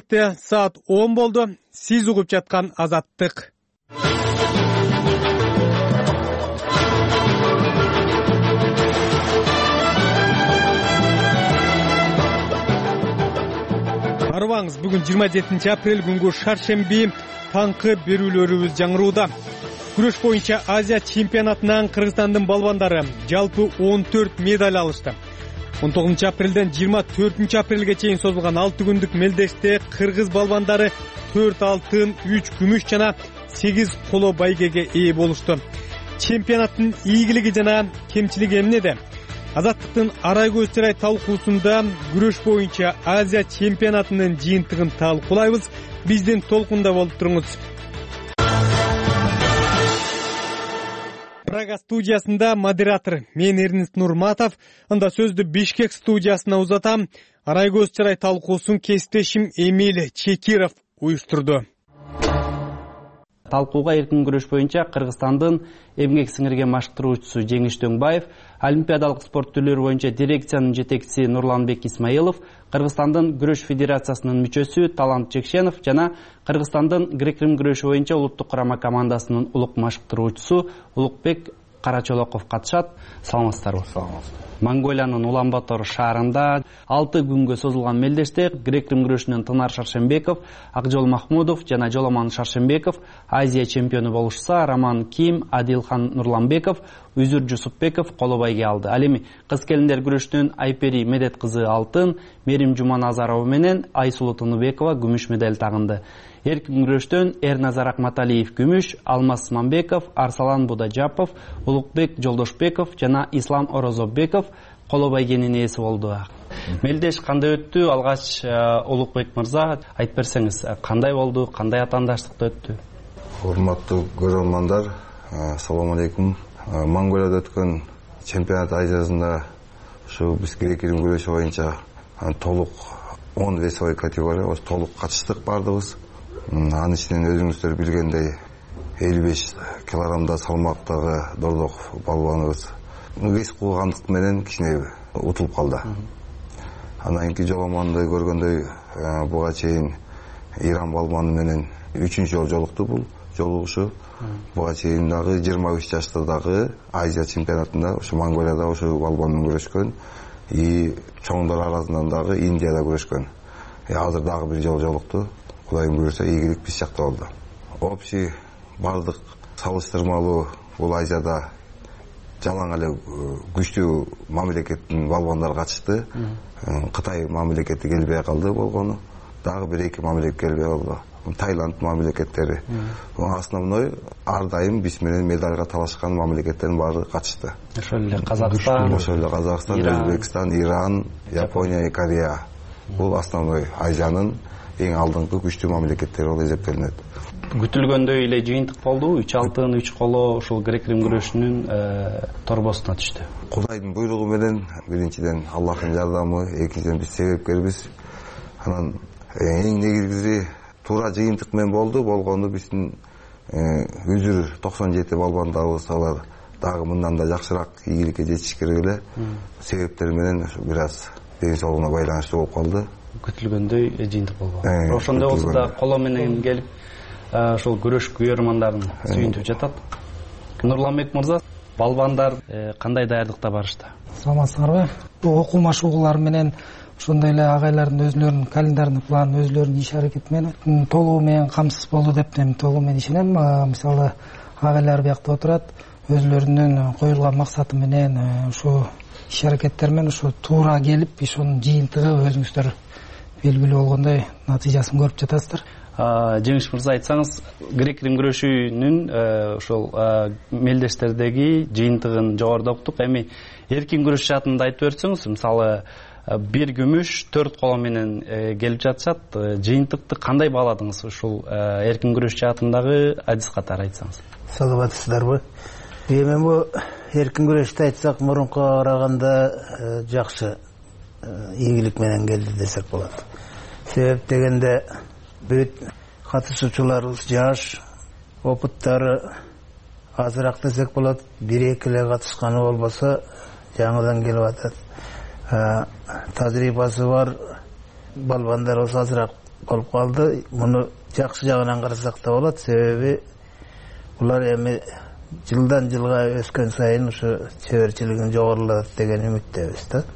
Кенттеги саат 10 болду. Сиз угуп жаткан Азаттык. Арыбаңыз, бүгүн 27 апрель күнгү шаршемби, таңкы берүүлөрүбүз жаңырууда. Күрөш боюнча Азия чемпионатынан Кыргызстандын балбандары жалпы 14 медаль алышты. 19 апрелден 24 апрелге чейин созулган 6 күндүк мелдеште кыргыз балбандары 4 алтын, 3 күмүш жана 8 коло байгеге ээ болушту. Чемпионаттын ийгилиги жана кемчилиги эмнеде? Азаттыктын арай көз чырай талкуусунда күрөш боюнча Азия чемпионатынын жыйынтыгын талкуулайбыз. Биздин толкунда болуп туруңуз. Прага студиясында модератор мен Эрнист Нурматов. Анда сөздү Бишкек студиясына узатам. Арай көз чырай талкуусун кесиптешим Эмиль Чекиров уюштурду. Талкууга эркин күрөш боюнча Кыргызстандын эмгек сиңирген машыктыруучусу Жеңиш Дөңбаев, олимпиадалык спорт түрлөрү боюнча дирекциянын жетекчиси Нурланбек Исмаилов, Кыргызстандын күрөш федерациясынын мүчөсү Талант Жекшенов жана Кыргызстандын грек-рим күрөшү боюнча улуттук курама командасынын улук машыктыруучусу Улукбек Карачолоков катышат. Саламатсыздарбы? Монголиянын Улан-Батор шаарында 6 күнгө созулган мелдеште грек-рим күрөшүнөн Тынар Шаршембеков, Акжол Махмудов жана Жоламан Шаршембеков Азия чемпиону болушса, Роман Ким, Адилхан Нурланбеков, Үзүр Жусупбеков коло байге алды. Ал эми кыз келиндер күрөшүнөн Айпери Медет кызы алтын, Мерим Жуманазарова менен Айсулу Тыныбекова күмүш медаль тагынды. Эркин күрөштөн Эрназар Акматалиев күмүш, Алмаз Мамбеков, Арсалан Будажапов, Улукбек Жолдошбеков жана Ислам Орозобеков коло байгенин ээси болду. Мелдеш кандай өттү? Алгач Улукбек мырза айтып берсеңиз, кандай болду, кандай атаандаштыкта өттү? Урматтуу көрөрмандар, assalomu alaykum. Монголияда өткөн чемпионат Азиясында ушу биз грек-рим күрөшү боюнча толук 10 весовой категория толук катыштык бардыгыбыз. Анын ичинен өзүңүздөр билгендей 55 килограммда салмактагы Дордок балбаныбыз эс кылгандык менен кичине утулуп калды. Андан кийин Жоламанды көргөндөй буга чейин Иран балбаны менен 3-үчү жолу жолукту бул жолугушу. Буга чейин дагы 23 жаштардагы Азия чемпионатында ушу Монголияда ушу балбан менен күрөшкөн. Чоңдор арасынан дагы Индияда күрөшкөн. Азыр дагы бир жолу жолукту. Кудайым буюрса ийгилик биз жакта болду. Общий бардык салыштырмалуу бул Азияда жалаң эле күчтүү мамлекеттин балбандары катышты. Кытай мамлекети келбей калды болгону. Дагы бир эки мамлекет келбей калды. Таиланд мамлекеттери. Основной ар дайым биз менен медальга талашкан мамлекеттердин баары катышты. Ошол эле Казакстан, Өзбекстан, Иран, Япония и Корея. Бул основной Азиянын эң алдыңкы күчтүү мамлекеттери болуп эсептелинет. Күтүлгөндөй эле жыйынтык болду. 3 алтын, 3 коло ушул грек-рим күрөшүнүн торбосуна түштү. Кудайдын буйругу менен биринчиден Аллахтын жардамы, экинчиден биз себепкербиз. Анан эң негизги туура жыйынтык менен болду. Болгону биздин Үзүр 97 балбандабыз, алар дагы мындан да жакшыраак ийгиликке жетиш керек эле. Себептер менен бир аз ден соолугуна байланыштуу болуп калды. Күтүлгөндөй жыйынтык болбоду. Ошондой болсо да коло менен келип ошол күрөш күйөрмандарын сүйүнтүп жатат. Нурланбек мырза, балбандар кандай даярдыкта барышты? Саламатсыздарбы? Окуу машыгуулары менен ошондой эле агайлардын өзлөрүнүн календарный планы, өзлөрүнүн иш аракети менен толугу менен камсыз болду деп толугу менен ишенем. Мисалы агайлар биякта отурат, өзлөрүнүн коюлган максаты менен ушу иш аракеттер менен ушу туура келип, ошонун жыйынтыгы өзүңүздөр белгилүү болгондой натыйжасын көрүп жатасыздар. Жеңиш мырза, айтсаңыз, грек-рим күрөшүнүн ошол мелдештердеги жыйынтыгын жогоруда уктук. Эми эркин күрөш жаатында айтып берсеңиз, мисалы бир күмүш 4 коло менен келип жатышат. Жыйынтыкты кандай бааладыңыз? Ушул эркин күрөш жаатындагы адис катары айтсаңыз. Саламатсыздарбы? Эми бу эркин күрөштү айтсак, мурункуга караганда жакшы ийгилик менен келди десек болот. Себеп дегенде бүт катышуучуларыбыз жаш, опыттары азыраак десек болот. 1-2 эле катышканы болбосо жаңыдан келип атат. Тажрыйбасы бар балбандар болсо азыраак болуп калды. Муну жакшы жагынан карасак да болот. Себеби булар эми жылдан жылга өскөн сайын ушу чеберчилигин жогорулат деген үмүттөбүз да.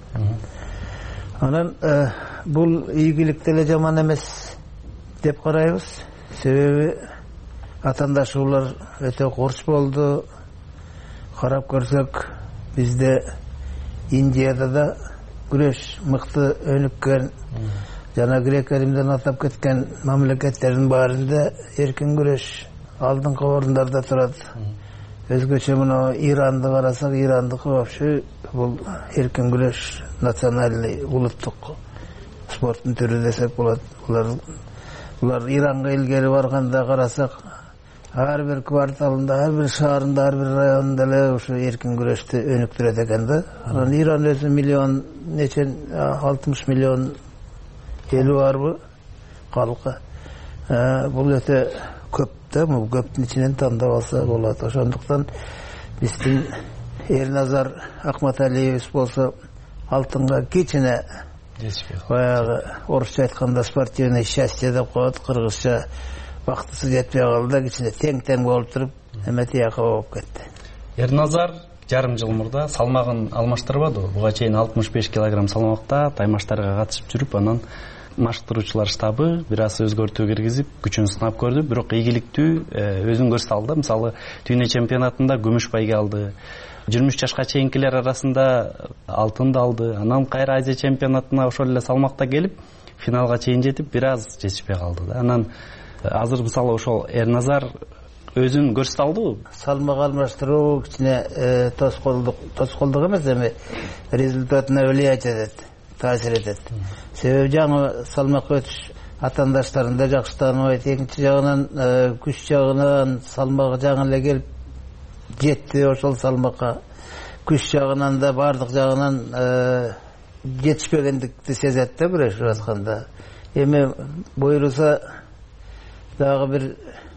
Анан бул ийгилик деле жаман эмес деп карайбыз. Себеби атаандашуулар өтө курч болду. Карап көрсөк, бизде Индияда да күрөш мыкты өнүккөн, жана Грек Римден атап кеткен мамлекеттердин баарында эркин күрөш алдыңкы орундарда турат. Өзгөчө мына Иранды карасак, Ирандыкы вообще бул эркин күрөш национальный улуттук спорттун түрү десек болот. Булар Иранга илгери барганда карасак, ар бир кварталында, ар бир шаарында, ар бир районунда эле ушу эркин күрөштү өнүктүрөт экен да. Анан Иран өзү миллион, нечен 60 миллион эли барбы калкы. Бул өтө көп да, бул көптүн ичинен тандап алса болот. Ошондуктан биздин Эрназар Акматалиевич болсо алтынга кичине баягы орусча айтканда спортивный счастье деп коет, кыргызча бактысы жетпей калды, кичине тең болуп туруп эме тияка болуп кетти. Эрназар жарым жыл мурда салмагын алмаштырбады. Буга чейин 65 килограмм салмакта таймаштарга катышып жүрүп, анан машыктыруучулар штабы бир аз өзгөртүү киргизип, күчүн сынап көрдү. Бирок ийгиликтүү өзүн көрсөтүп, мисалы дүйнө чемпионатында күмүш байга алды. 23 жашка чейинкилер арасында алтынды алды. Анан кайра Азия чемпионатына ошол эле салмакта келип, финалга чейин жетип, бир аз жетишпей калды да. Анан азыр мисалы ошол Эрназар өзүн көрсөтө алдыбы? Салмак алмаштыруу кичине тоскоолдук эмес, эми результатына влиять этет, таасир этет. Себеби жаңы салмакка өтүш атаандаштарында жакшы тааныбайт. Экинчи жагынан күч жагынан салмагы жаңы эле келип жетти ошол салмакка. Күч жагынан да бардык жагынан жетишпегендикти сезет да бирөөчү атканда. Эми буйруса дагы бир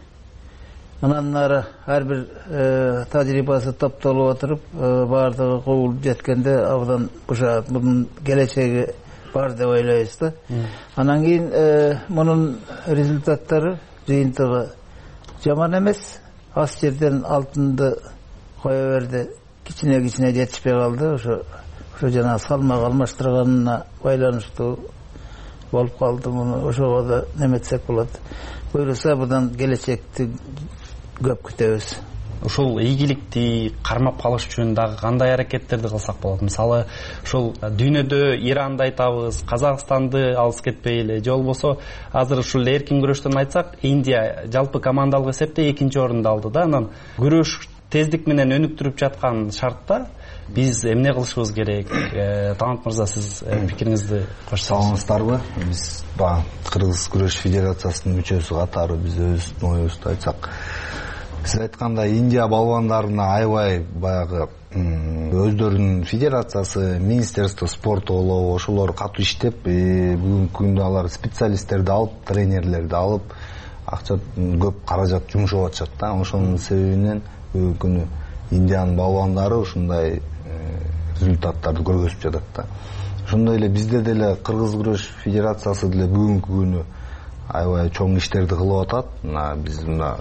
анан нары ар бир тажрыйбасы топтолуп отуруп, бардыгы кубулуп жеткенде абдан бушаат. Мунун келечеги бар деп ойлойбуз да. Анан кийин мунун результаттары, жыйынтыгы жаман эмес. Аз жерден алтынды кое берди, кичине жетишпей калды. Ошо жана салмак алмаштырганына байланыштуу болуп калды. Муну ошого да неметсек болот. Буйруса будан келечекти көп күтөбүз. Ошол ийгиликти кармап калыш үчүн дагы кандай аракеттерди кылсак болот? Мисалы, ошол дүйнөдө Иранды айтабыз, Казакстанды алыс кетпей эле, же болбосо азыр ушул эркин күрөштөн айтсак, Индия жалпы командалык эсепте 2-орунду алды да. Анан күрөш тездик менен өнүктүрүп жаткан шартта биз эмне кылышыбыз керек? Талант мырза, сиз пикириңизди кошсоңуз. Саламатсыздарбы? Биз Кыргыз күрөш федерациясынын мүчөсү катары биз өзүбүздүн оюбузду айтсак, сиз айткандай Индия балбандарына аябай баягы өздөрүнүн федерациясы, министерство спорта болобу, ошолор катуу иштеп, бүгүнкү күндө алар специалисттерди алып, тренерлерди алып, акча көп каражат жумшап атышат да. Ошонун себебинен бүгүнкү күнү Индиянын балбандары ушундай результаттарды көргөзүп жатат да. Ошондой эле бизде деле Кыргыз күрөш федерациясы деле бүгүнкү күнү аябай чоң иштерди кылып атат. Биз мына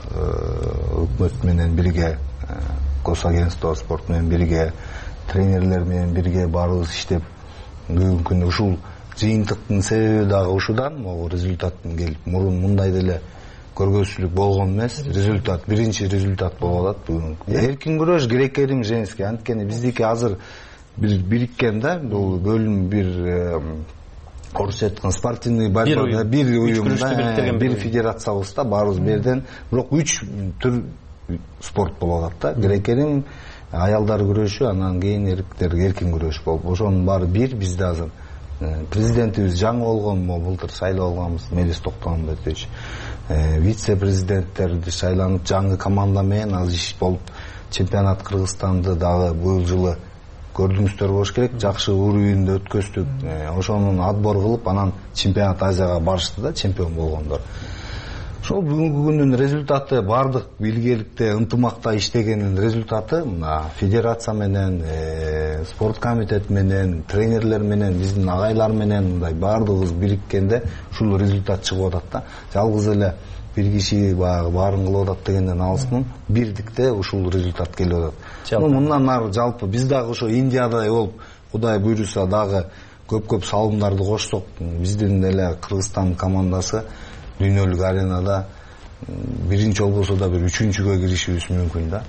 өкмөт менен бирге, госагентство спорт менен бирге, тренерлер менен бирге барыбыз иштеп, бүгүнкү күнү ушул жыйынтыктын себеби дагы ушудан, могу результаттын келип, мурун мындай деле көргөзүлүк болгон эмес, результат, биринчи результат болуп атат бүгүнкү. Эркин күрөш, Грек Рим женский, анткени биздики азыр бир бириккен да, бул бөлүм бир орусча айткан спортивный борьба, бир уюмда, бир федерациябызда барыбыз берден, бирок 3 түр спорт болуп атат да. Грек Рим, аялдар күрөшү, анан кийин эркин күрөш болуп. Ошонун баары бир. Бизде азыр президентибиз жаңы болгон, былтыр шайлап алганбыз, Мелис Токтомбетович. Вице-президенттерди шайланып, жаңы команда менен азыр иш болуп, чемпионат Кыргызстанды дагы быйыл жылы көрдүңүздөр болуш керек, жакшы уровеньде өткөздүк. Ошонун отбор кылып, анан чемпионат Азияга барышты да, чемпион болгондор. ошол бүгүнкү күндүн результаты баардык биргеликте ынтымакта иштегендин результаты мына федерация менен спорт комитет менен тренерлер менен биздин агайлар менен мындай баардыгыбыз бириккенде ушул результат чыгып атат да. Жалгыз эле бир киши баягы баарын кылып атат дегенден алысмын. Бирдикте ушул результат келип атат. Мындан ары жалпы биз дагы ошо Индиядай болуп, Кудай буйруса дагы көп салымдарды кошсок, биздин эле Кыргызстан командасы дүйнөлүк аренада биринчи болбосо да бир үчүнчүгө киришибиз мүмкүн да.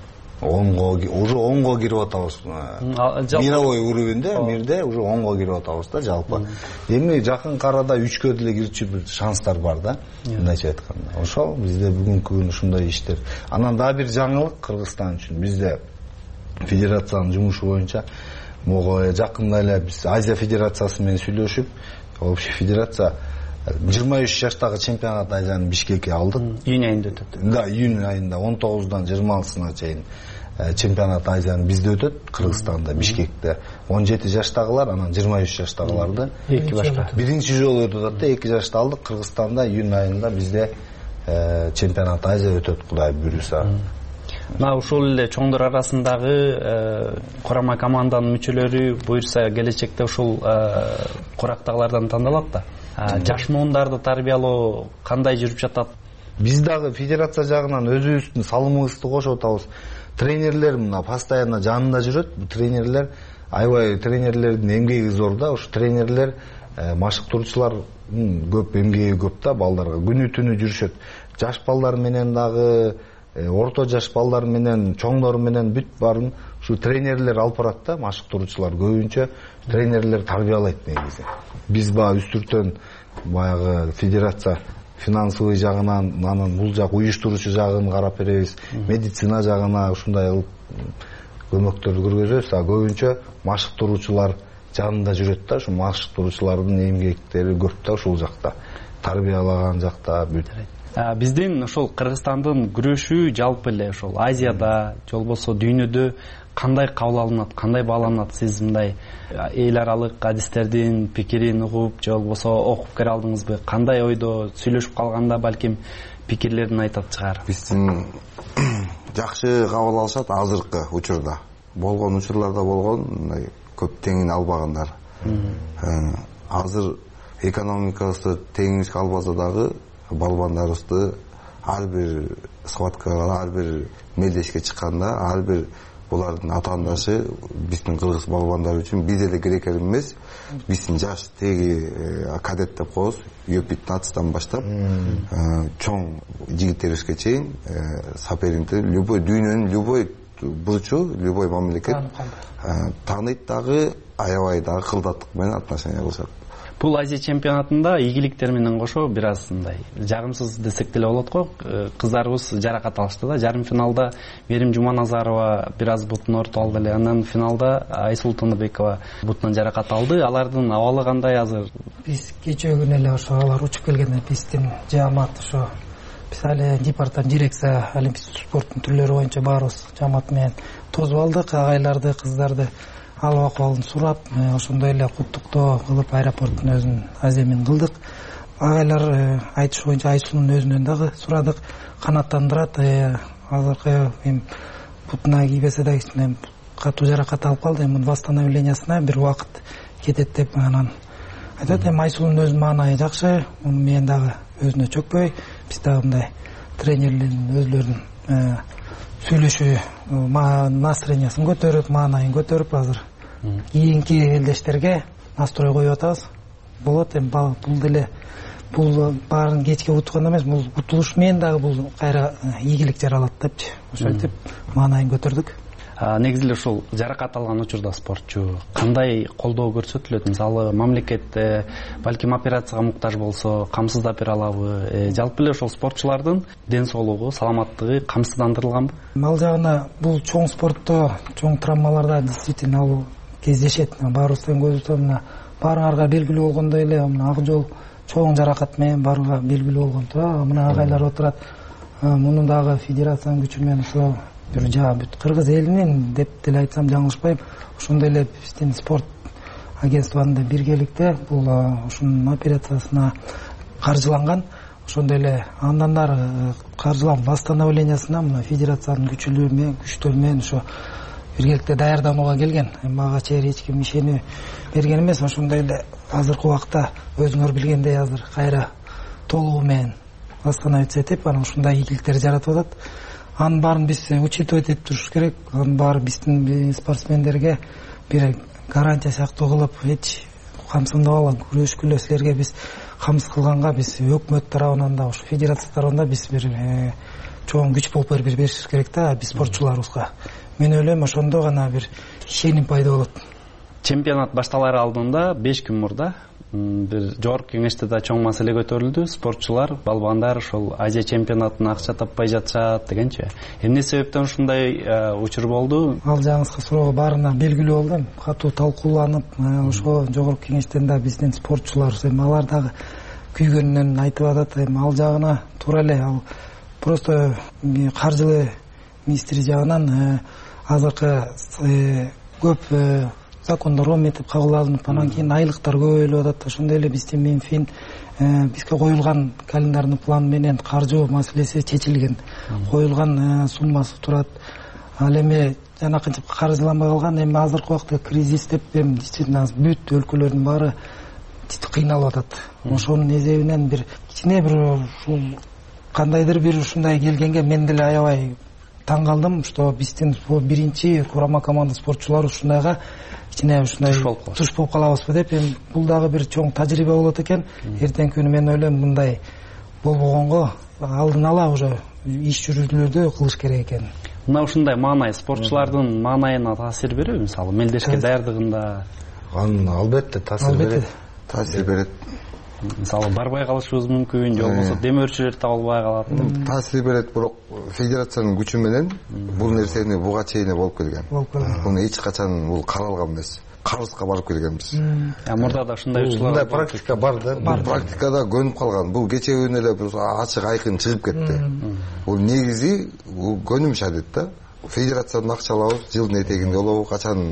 Уже 10го кирип атабыз. Мировой уровеньде, мирде уже 10го кирип атабыз да жалпы. Эми жакын арада 3кө деле кирчү бир шанстар бар да. Мындайча айтканда. Ошол бизде бүгүнкү күн ушундай иштер. Анан дагы бир жаңылык Кыргызстан үчүн. Бизде федерациянын жумушу боюнча могу жакында эле биз Азия федерациясы менен сүйлөшүп, общий федерация 23 жаштагы чемпионат Азияны Бишкекке алдык. Июнь айында өтөт. Да, июнь айында 19-дан 26-сына чейин чемпионат Азияны бизде өтөт, Кыргызстанда, Бишкекте. 17 жаштагылар, анан 23 жаштагыларды эки башка. Биринчи жолу өтүп атат да, 2 жашта алдык. Кыргызстанда июнь айында бизде чемпионат Азия өтөт, Кудай буйруса. Мына ушул эле чоңдор арасындагы курама команданын мүчөлөрү буйруса келечекте ушул курактагылардан тандалат да. Жаш муундарды тарбиялоо кандай жүрүп жатат? Биз дагы федерация жагынан өзүбүздүн салымыбызды кошуп атабыз. Тренерлер мына постоянно жанында жүрөт. Бул тренерлер аябай тренерлердин эмгеги зор да. Ушу тренерлер машыктыруучулар көп эмгеги көп да, балдарга күнү түнү жүрүшөт. Жаш балдар менен дагы орто жаш балдар менен, чоңдор менен бүт барын ушу тренерлер алып барат да, машыктыруучулар көбүнчө тренерлер тарбиялайт негизи. Биз баягы үстүртөн баягы федерация финансовый жагынан, анан бул жак уюштуруучу жагын карап беребиз, медицина жагына ушундай кылып көмөктөрдү көргөзөбүз. Көбүнчө машыктыруучулар жанында жүрөт да, ушу машыктыруучулардын эмгектери көп да ушул жакта, тарбиялаган жакта бүт. Биздин ошол Кыргызстандын күрөшү жалпы эле ошол Азияда, же болбосо дүйнөдө кандай кабыл алынат, кандай бааланат? Сиз мындай эл аралык адистердин пикирин угуп, же болбосо окуп көре алдыңызбы? Кандай ойдо сүйлөшүп калганда балким пикирлерин айтат чыгар? Биздин жакшы кабыл алышат азыркы учурда. Болгон учурларда болгон мындай көп теңин албагандар. Азыр экономикасы теңишке албаса дагы балбандарыбызды ар бир схваткага, ар бир мелдешке чыкканда, ар бир булардын атаандашы биздин кыргыз балбандары үчүн биз эле керек эмес. Биздин жаш теги кадет деп коебуз, Ю-15 баштап чоң жигиттерибизге чейин соперникти любой дүйнөнүн любой бурчу, любой мамлекет тааныйт дагы, аябай дагы кылдаттык менен отношение кылышат. Бул Азия чемпионатында ийгиликтер менен кошо бир аз мындай жагымсыз десек деле болот го. Кыздарыбыз жаракат алышты да. Жарым финалда Мерим Жуманазарова бир аз бутун ортуп алды эле. Анан финалда Айсулуу Тандыбекова бутунан жаракат алды. Алардын абалы кандай азыр? Биз кечээ күнү эле ошо алар учуп келгенде биздин жаамат ошо биз али департамент дирекция олимпийский спорттун түрлөрү боюнча баарыбыз жаамат менен тосуп алдык. Агайларды, кыздарды алып акыбалын сурап, ошондой эле куттуктоо кылып аэропорттун өзүн аземин кылдык. Агайлар айтыш боюнча Айсулунун өзүнөн дагы сурадык, канаттандырат. Азыркы бутуна кийбесе да кичине катуу жаракат алып калды. Эми восстановлениясына бир убакыт кетет деп анан айтат. Эми Айсулунун өзүнүн маанайы жакшы, муну менен дагы өзүнө чөкпөй, биз дагы мындай тренерлердин өзлөрүнүн сүйлөшүү настроениясын көтөрүп, маанайын көтөрүп азыр кийинки элдештерге настрой коюп атабыз. Болот эми бул деле бул баарын кечке утуккан эмес, бул утулуш менен дагы бул кайра ийгилик жаралат депчи. Ошентип маанайын көтөрдүк. Негизи эле ушул жаракат алган учурда спортчу кандай колдоо көрсөтүлөт? Мисалы мамлекет балким операцияга муктаж болсо камсыздап бере алабы? Жалпы эле ошол спортчулардын ден соолугу, саламаттыгы камсыздандырылганбы? Ал жагына бул чоң спортто, чоң травмаларда действительно ал кездешет. Баарыбыздын көзүбүздө мына баарыңарга белгилүү болгондой эле мына ак жол чоң жаракат менен баарга белгилүү болгондо мына агайлар отурат. Муну дагы федерациянын күчү менен ошо бир бүт кыргыз элинин деп деле айтсам жаңылышпайм, ошондой эле биздин спорт агентствосунда биргеликте бул ушунун операциясына каржыланган. ошондой эле андан ары каржылам восстановлениясына мына федерациянын күчтөрү менен ошо биргеликте даярданууга келген. Мага чейин эч ким ишенүү берген эмес. Ошондой эле азыркы убакта өзүңөр билгендей азыр кайра толугу менен восстановиться этип анан ушундай ийгиликтер жаратып атат. Анын баарын биз учитывать этип туруш керек. Анын баары биздин спортсмендерге бир гарантия сыяктуу кылып, эч камсындап алган күрөшкүлө силерге биз камсыз кылганга биз өкмөт тарабынан да, ушу федерация тарабынан биз бир чоң күч болуп бериш керек да биз спортчуларыбызга. Мен ойлойм ошондо гана бир ишеним пайда болот. Чемпионат башталар алдында 5 күн мурда бир жогорку кеңеште да чоң маселе көтөрүлдү. Спортчулар, балбандар ошол Азия чемпионатына акча таппай жатышат дегенчи. Эмне себептен ушундай учур болду? Ал жагыңызга суроого баарына белгилүү болду. Катуу талкууланып, ошо жогорку кеңештен да биздин спортчулар алар дагы күйгөнүнөн айтып атат. Ал жагына туура эле, ал просто каржы министри жагынан азыркы көп закондор метип кабыл алынып, анан кийин айлыктар көбөйүп атат. Ошондой эле биздин Минфин бизге коюлган календарный план менен каржы маселеси чечилген. Коюлган суммасы турат. Ал эми жанакынча каржыланбай калган. Эми азыркы убакта кризис деп действительно бүт өлкөлөрдүн баары кыйналып атат. Ошонун эсебинен бир кичине бир ушул кандайдыр бир ушундай келгенге мен деле аябай таң калдым, что биздин биринчи курама команда спортчулары ушундайга кичине ушундай туш болуп калабызбы деп. Эми бул дагы бир чоң тажрыйба болот экен. Эртеңки күнү мен ойлойм мындай болбогонго алдын ала уже иш жүргүзүүлөрдү кылыш керек экен. Мына ушундай маанай спортчулардын маанайына таасир береби? Мисалы мелдешке даярдыгында албетте таасир берет. Мисалы барбай калышыбыз мүмкүн, же болбосо демөөрчүлөр табылбай калат. Таасир берет, бирок федерациянын күчү менен бул нерсени буга чейин болуп келген. Буну эч качан бул каралган эмес. Карызга барып келгенбиз. Мурда да ушундай мындай практика бар да. Бул практикада көнүп калган. Бул кече күнү эле ачык айкын чыгып кетти. Бул негизи көнүмүш адет да. Федерациядан акча алабыз, жылдын этегинде болобу, качан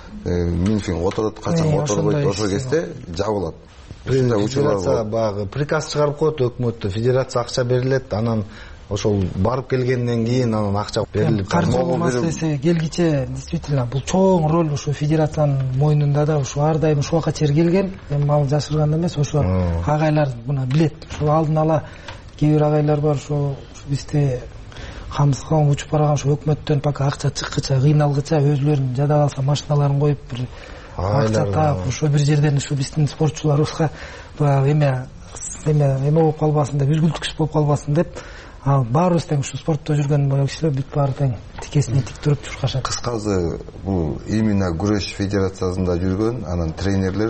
Минфин отурат, качан оторбойт, ошол кезде жабылат. Федерация багы приказ чыгарып коет өкмөттө, федерация акча берилет, анан ошол барып келгенден кийин анан акча берилип. Каржы маселеси келгиче действительно бул чоң роль ушу федерациянын мойнунда да, ушу ар дайым ушуга чейин келген. Эми ал жашырган эмес, ошо агайлар муну билет. Ошол алдын ала кээ бир агайлар бар, ошо бизди камсызга учуп барган, ошо өкмөттөн пока акча чыккыча, кыйналгыча өзүлөрүнүн жада калса машиналарын коюп бир акча таап, ошо бир жерден ушу биздин спортчуларыбызга эме болуп калбасын деп, үзгүлтүксүз болуп калбасын деп, ал баарыбыз тең ушу спортто жүргөн кишилер бүт баары тең тикесине тик туруп жушкашат. Кыскасы бул именно күрөш федерациясында жүргөн, анан тренерлер,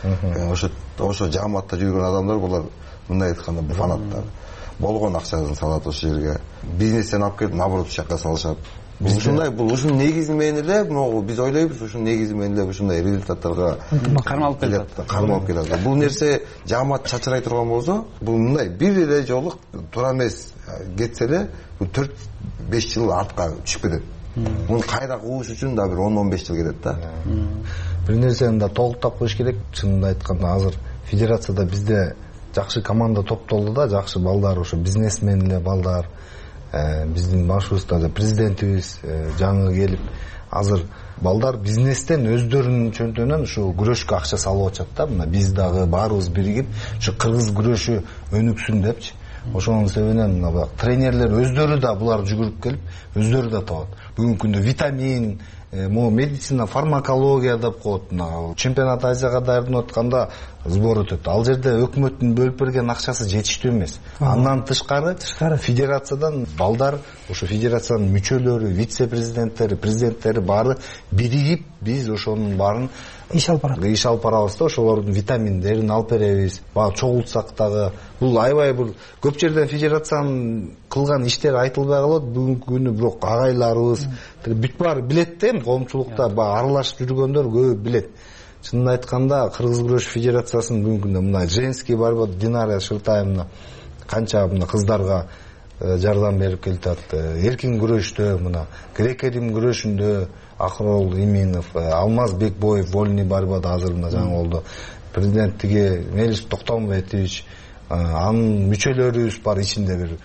ошо жааматта жүргөн адамдар, булар мындай айтканда фанаттар. Болгон акчасын салат ошол жерге. Бизнестен алып келип, наоборот, жакка салышат. Ушундай ушунун негизи менен эле биз ойлойбуз, ушунун негизи менен эле ушундай результаттарга кармалып келет. Бул нерсе жаамат чачырай турган болсо, бул мындай бир эле жолу туура эмес кетсе эле, бул 4-5 жыл артка түшүп кетет. Муну кайра кууш үчүн да бир 10-15 жыл кетет да. Бир нерсени да толуктап коюш керек. Чынын айтканда азыр федерацияда бизде жакшы команда топтолду да, жакшы балдар, ошо бизнесмен эле балдар. Биздин башыбызда президентибиз жаңы келип, азыр балдар бизнестен өздөрүнүн чөнтөнөн ушу күрөшкө акча салып атышат да. Мына биз дагы баарыбыз биригип, ушу кыргыз күрөшү өнүксүн депчи. Ошонун себебинен мына тренерлер өздөрү да булар жүгүрүп келип, өздөрү да табат. Бүгүнкү күндө витамин, медицина, фармакология деп коет. Чемпионат Азияга даярданып атканда сбор өтөт. Ал жерде өкмөттүн бөлүп берген акчасы жетиштүү эмес. Андан тышкары федерациядан балдар, ошо федерациянын мүчөлөрү, вице-президенттери, президенттери баары биригип, биз ошонун баарын иш алып барабыз да, ошолордун витаминдерин алып беребиз. Баа чогултсак дагы бул аябай бул көп жерден федерациянын кылган иштери айтылбай калат. Бүгүнкү күнү бирок агайларыбыз бүт баары билет да, коомчулукта аралашып жүргөндөр көбү билет. Чынын айтканда Кыргыз күрөш федерациясынын бүгүнкү күндө мына женский борьба Динара Шылтаевна канча мына кыздарга жардам берип келатат. Эркин күрөштө, мына грек-рим күрөшүндө Акрол Иминов, Алмаз Бекбоев вольный борьбада азыр мына жаңы болду. Президенттиги Мелис Токтомбетович анын мүчөлөрүбүз бар, ичинде бир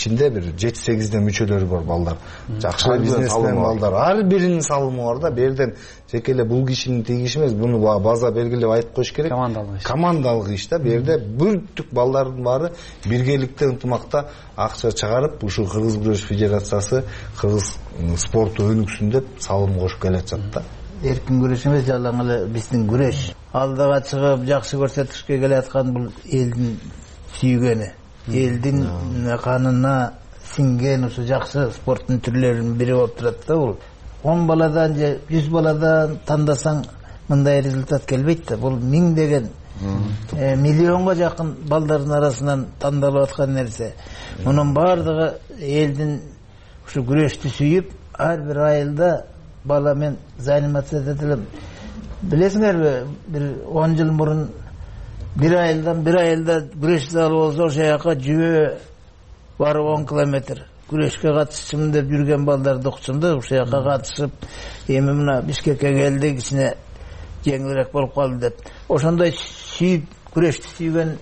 7-8 мүчөлөрү бар балдар. Жакшы бизнесмен балдар. Ар биринин салымы бар да. Берден жеке эле бул кишинин тигиши эмес, буну база белгилеп айтып коюш керек. Командалык иш да. Берде бүттүк балдардын баары биргеликте, ынтымакта акча чыгарып, ушу Кыргыз күрөш федерациясы кыргыз спорту өнүксүн деп салым кошуп келатат да. Эркин күрөш эмес, жалаң эле биздин күрөш. Алдыга чыгып жакшы көрсөтүшкө келаткан бул элдин сүйгөнү. Элдин канына сиңген ушу жакшы спорттун түрлөрүнүн бири болуп турат да. Бул 10 баладан же 100 баладан тандасаң мындай результат келбейт да. Бул миңдеген миллионго жакын балдардын арасынан тандалып аткан нерсе. Мунун баардыгы элдин ушу күрөштү сүйүп, ар бир айылда бала мен заниматься этелем. Билесиңерби, бир 10 жыл мурун bir ayılda güreş zалы болсо ошол жака жүйө барып 10 километр күрөшкө катышчымын деп жүргөн балдарды укчум да. Ошол жака катышып, эми мына Бишкекке келди, кичине жеңилирээк болуп калды деп. Ошондой сүйүп, күрөштү сүйгөн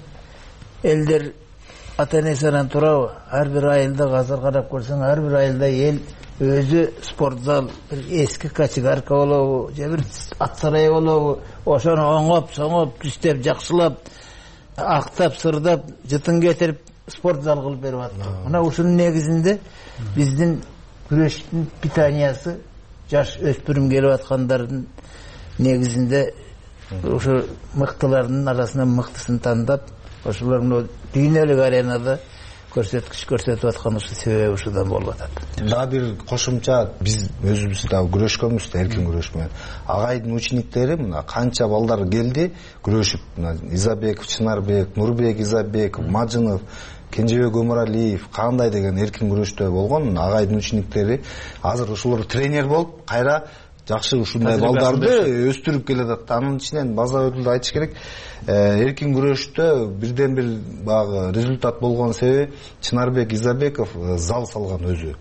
элдер ата-энесинен турабы? Ар бир айылда азыр карап көрсөң, ар бир айылда эл өзү спортзал, бир эски качегарка болобу, же бир ат сарай болобу, ошону оңоп, соңоп, түстөп, жакшылап, актап, сырдап, жытын кетирип спортзал кылып берип атты. Мына ушунун негизинде биздин күрөштүн питаниясы жаш өспүрүм келип аткандардын негизинде ушу мыктылардын арасынан мыктысын тандап, ошолор мына дүйнөлүк аренада көрсөткүч көрсөтүп аткан ушу себеби ушудан болуп атат. Дагы бир кошумча, биз өзүбүз дагы күрөшкөнбүз да, эркин күрөш менен. Агайдын учениктери мына канча балдар келди күрөшүп, мына Изабеков, Чынарбек, Нурбек Изабеков, Мажынов, Кенжебек Өмүралиев, кандай деген эркин күрөштө болгон агайдын учениктери азыр ушулар тренер болуп, кайра жакшы ушундай балдарды өстүрүп келатат. Анын ичинен база өкүлдү айтыш керек. Эркин күрөштө бирден бир багы результат болгон себеби Чынарбек Изабеков зал салган өзү.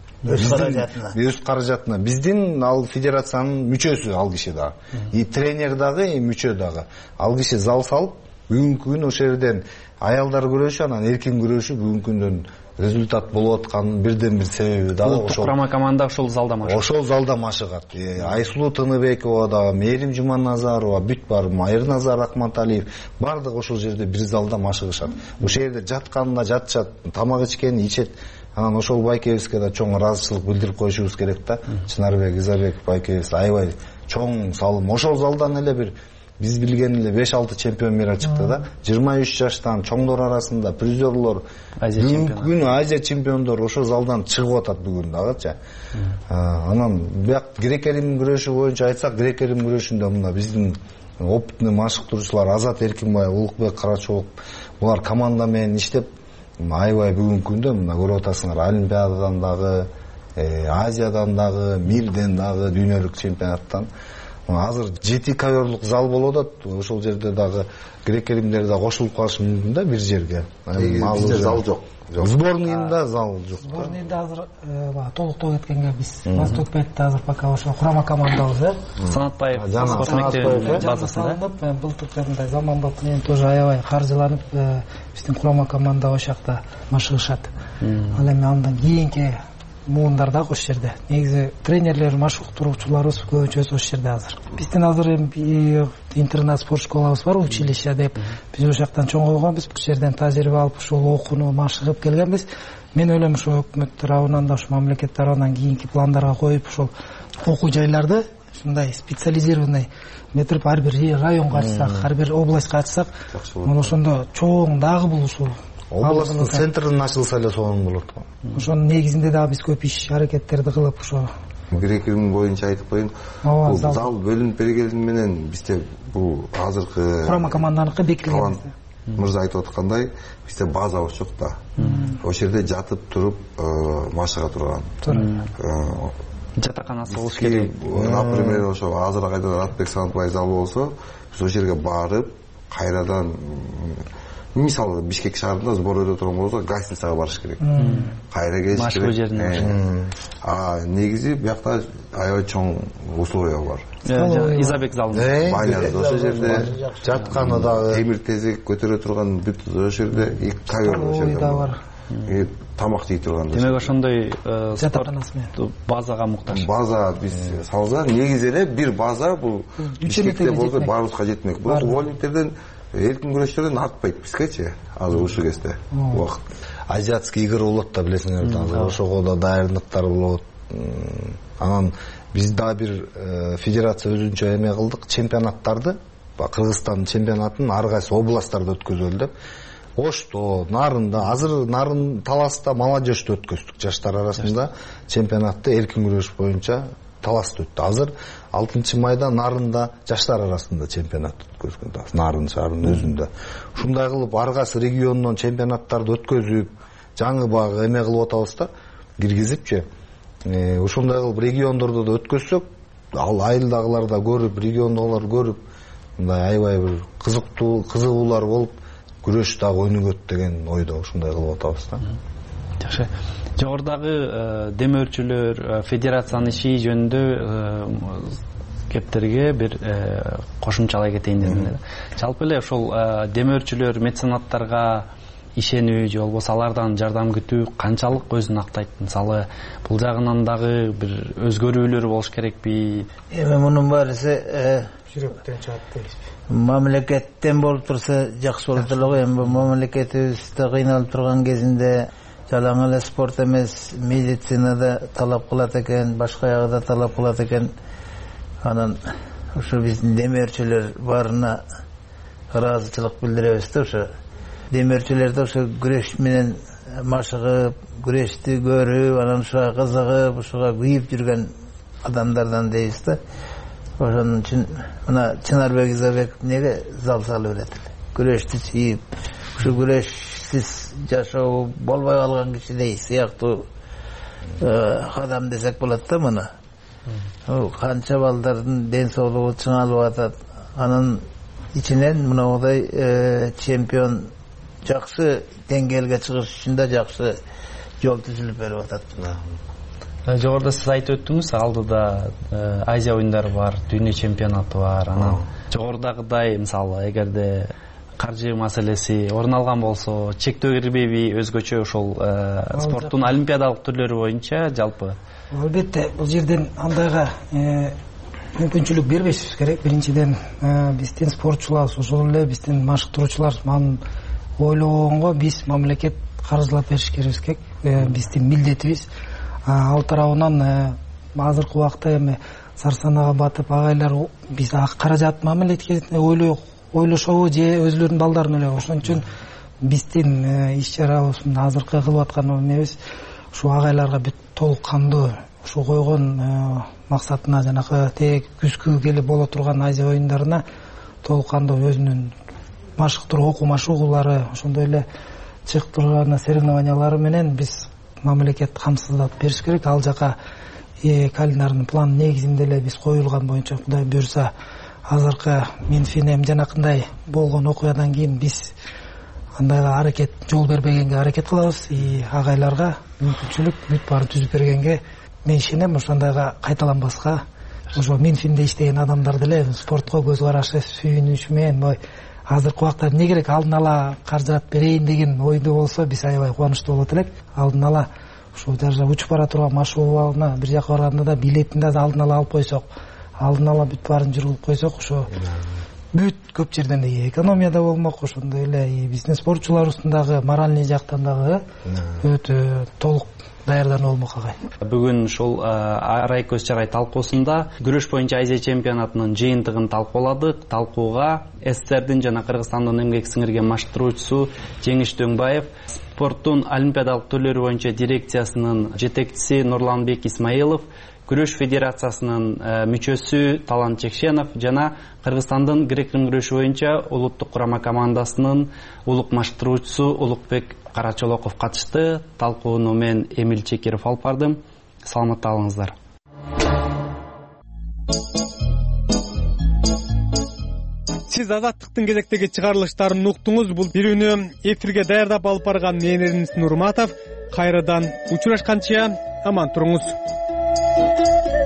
Өз каражатына. Биздин ал федерациянын мүчөсү ал киши дагы. И тренер дагы, и мүчө дагы. Ал киши зал салып, бүгүнкү күнү ошол жерден аялдар күрөшү, анан эркин күрөшү бүгүнкү күндөн результат болуп атканын бирден бир себеби дагы ошол. Курама команда ошол залда машыгат. Ошол залда машыгат. Айсулуу Тыныбекова дагы, Мээрим Жуманазарова, бүт бар, Майырназар Акматалиев, бардыгы ошол жерде бир залда машыгышат. Ошол жерде жатканында жатышат, тамак ичкени ичет. Анан ошол байкебизге да чоң ыраазычылык билдирип коюшубуз керек да. Чынарбек Изабеков байкебиз аябай чоң салым. Ошол залдан эле бир биз билген эле 5-6 чемпион мира чыкты да. 23 жаштан чоңдор арасында призерлор, бүгүн Азия чемпиондор ошол залдан чыгып атат бүгүн дагычы. Анан бияк грек-рим күрөшү боюнча айтсак, грек-рим күрөшүндө мына биздин опытный машыктыруучулар Азат Эркинбаев, Улукбек Карачоок, булар команда менен иштеп аябай бүгүнкү күндө мына көрүп атасыңар, Олимпиададан дагы, Азиядан дагы, мирден дагы, дүйнөлүк чемпионаттан азыр 7 коверлук зал болуп атат. Ошол жерде дагы грек-римдер да кошулуп калышы мүмкүн да бир жерге. Бизде зал жок. Сборныйында зал жок. Сборныйда азыр толуктоо кеткенге биз Востокпетте азыр пока ошо курама командабыз, Санатбаев спорт мектебинин базасында. Былтыркындай заманбап менен тоже аябай каржыланып биздин курама команда ошол жакта машыгышат. Ал эми андан кийинки муундар дагы ошол жерде. Негизи тренерлер, машыктыруучуларыбыз көбүнчөсү ошол жерде азыр. Биздин азыр интернат спорт школабыз бар, училище деп. Биз ошол жактан чоңойгонбуз, бул жерден тажрыйба алып ушул окууну машыгып келгенбиз. Мен ойлойм ошо өкмөт тарабынан да, ошо мамлекет тарабынан кийинки пландарга коюп ошол окуу жайларды ушундай специализированный метрип ар бир районго ачсак, ар бир областка ачсак, мына ошондо чоң дагы бул ушул областтын центрин ачылса эле сонун болот. Ошонун негизинде дагы биз көп иш аракеттерди кылып ошо грек-рим боюнча айтып коеюн. Бул зал бөлүнүп бергени менен бизде бул азыркы курама команданыкы бекитилген. Мырза айтып аткандай, бизде базабыз жок да. Ошол жерде жатып туруп машыга турган. Жатаканасы болуш керек. Например, ошо азыр кайда Ратбек Санатбаев залы болсо, биз ошол жерге барып, кайрадан мисалы Бишкек шаарында сбор өтө турган болсо, гостиницага барыш керек. Кайра келиш керек. Негизи биякта аябай чоң условия бар. Изабек залында баняда ошол жерде жатканы дагы темир тезек көтөрө турган бүт ошол жерде 2 ковер ошол жерде бар. Тамак жей турган. Демек ошондой базага муктаж. База биз салсак негизи эле бир база бул Бишкекте болсо баарыбызга жетмек. Бул увольникттерден эркин күрөшчүлөрдөн артпайт бизгечи азыр ушул кезде убакыт. Азиатский игр болот да билесиңер, азыр ошого да даярдыктар болот. Анан биз дагы бир федерация өзүнчө эме кылдык, чемпионаттарды, Кыргызстан чемпионатын ар кайсы областтарда өткөзөлү деп. Ошто, Нарында, азыр Нарын Таласта молодежьту өткөздүк. Жаштар арасында чемпионатты эркин күрөш боюнча Таласта өттү. Азыр 6 майда Нарында жаштар арасында чемпионат өткөзгөн. Нарын шаарынын өзүндө. Ушундай кылып ар кайсы региондон чемпионаттарды өткөзүп, жаңы багы эме кылып атабыз да, киргизипчи. Ушундай кылып региондордо да өткөзсөк, ал айылдагылар да көрүп, региондогулар көрүп, мындай аябай бир кызыгуулар болуп, күрөш дагы өнүгөт деген ойдо ушундай кылып атабыз да. Жакшы. Жогорудагы демөөрчүлөр федерациянын иши жөнүндө кептерге бир кошумчалай кетейин дедим. Жалпы эле ошол демөөрчүлөр меценаттарга ишенүү же болбосо алардан жардам күтүү канчалык өзүн актайт? Мисалы, бул жагынан дагы бир өзгөрүүлөр болуш керекпи? Эми мунун баарысы жүрөктөн чыгат дейсизби? Мамлекеттен болуп турса жакшы болот эле го. Эми мамлекетибизде кыйналып турган кезинде жалаң эле спорт эмес, медицинада талап кылат экен, башка ягыда талап кылат экен. Анан ошо биздин демөөрчүлөр баарына ыраазычылык билдиребиз да. Ошо демөөрчүлөрдө ошо күрөш менен машыгып, күрөштү көрүп, анан ошого кызыгып, ошого күйүп жүргөн адамдардан дейбиз да. Ошон үчүн мына Чынарбек Изабеков неге зал салып берет эле? Күрөштү сүйүп, ушу күрөшсүз жашоо болбой калган кишидей сыяктуу адам десек болот да муну. Канча балдардын ден соолугу чыңалып атат. Анан ичинен мынагыдай чемпион жакшы деңгээлге чыгыш үчүн да жакшы жол түзүлүп берип атат. Жогоруда сиз айтып өттүңүз, алдыда Азия оюндары бар, дүйнө чемпионаты бар. Анан жогорудагыдай, мисалы, эгерде каржы маселеси орун алган болсо, чектөө кирбейби өзгөчө ошол спорттун олимпиадалык түрлөрү боюнча жалпы? Албетте, бул жерден андайга мүмкүнчүлүк бербешибиз керек. Биринчиден, биздин спортчулар, ошол эле биздин машыктыруучулар ойлогонго биз мамлекет каржылап бериш керек. Биздин милдетибиз. Ал тарабынан азыркы убакта эми сарсанага батып агайлар биз каражат мамилетке ойлошобу же өзүлөрүнүн балдарын эле. Ошон үчүн биздин иш чарабыздын азыркы кылып аткан эмебиз ушу агайларга бүт толук кандуу ушу койгон максатына, жанагы тээ күзгү келип боло турган Азия оюндарына толук кандуу өзүнүн машыктыруу, окуу машыгуулары, ошондой эле чыгып турган соревнованиялары менен биз мамлекет камсыздап бериш керек. Ал жака календарнын планы негизинде эле биз коюлган боюнча, Кудай буйрса, азыркы Минфин жанакындай болгон окуядан кийин биз андайга аракет, жол бербегенге аракет кылабыз. Агайларга мүмкүнчүлүк бүт баарын түзүп бергенге мен ишенем. Ошондайга кайталанбаска, ошо Минфинде иштеген адамдар деле спортко көз карашы, сүйүнүшү менен азыркы убакта эмне керек, алдын ала каржырат берейин деген ойдо болсо биз аябай кубанычтуу болот элек. Алдын ала ушу даже учуп бара турган машыгууна бир жака барганда да билетин да алдын ала алып койсок, алдын ала бүт баарын жүргүзүп койсок, ошо бүт көп жерден экономия да болмок. Ошондой эле биздин спортчуларыбыздын дагы моральный жактан дагы өтө толук даярдануу болмок агай. Бүгүн ушул арай көз чарай талкуусунда күрөш боюнча Азия чемпионатынын жыйынтыгын талкууладык. Талкууга СССРдин жана Кыргызстандын эмгек сиңирген машыктыруучусу Жеңиш Дөңбаев, спорттун олимпиадалык түрлөрү боюнча дирекциясынын жетекчиси Нурланбек Исмаилов, күрөш федерациясынын мүчөсү Талант Чекшенов жана Кыргызстандын грек-рим күрөшү боюнча улуттук курама командасынын улук машыктыруучусу Улукбек Карачолоков катышты. Талкууну мен Эмил Чекиров алып бардым. Саламатта болуңуздар. Сиз Азаттыктын кезектеги чыгарылыштарын уктуңуз. Бул бирүүнү эфирге даярдап алып барган мен Эрнис Нурматов. Кайрадан учурашканча аман туруңуз.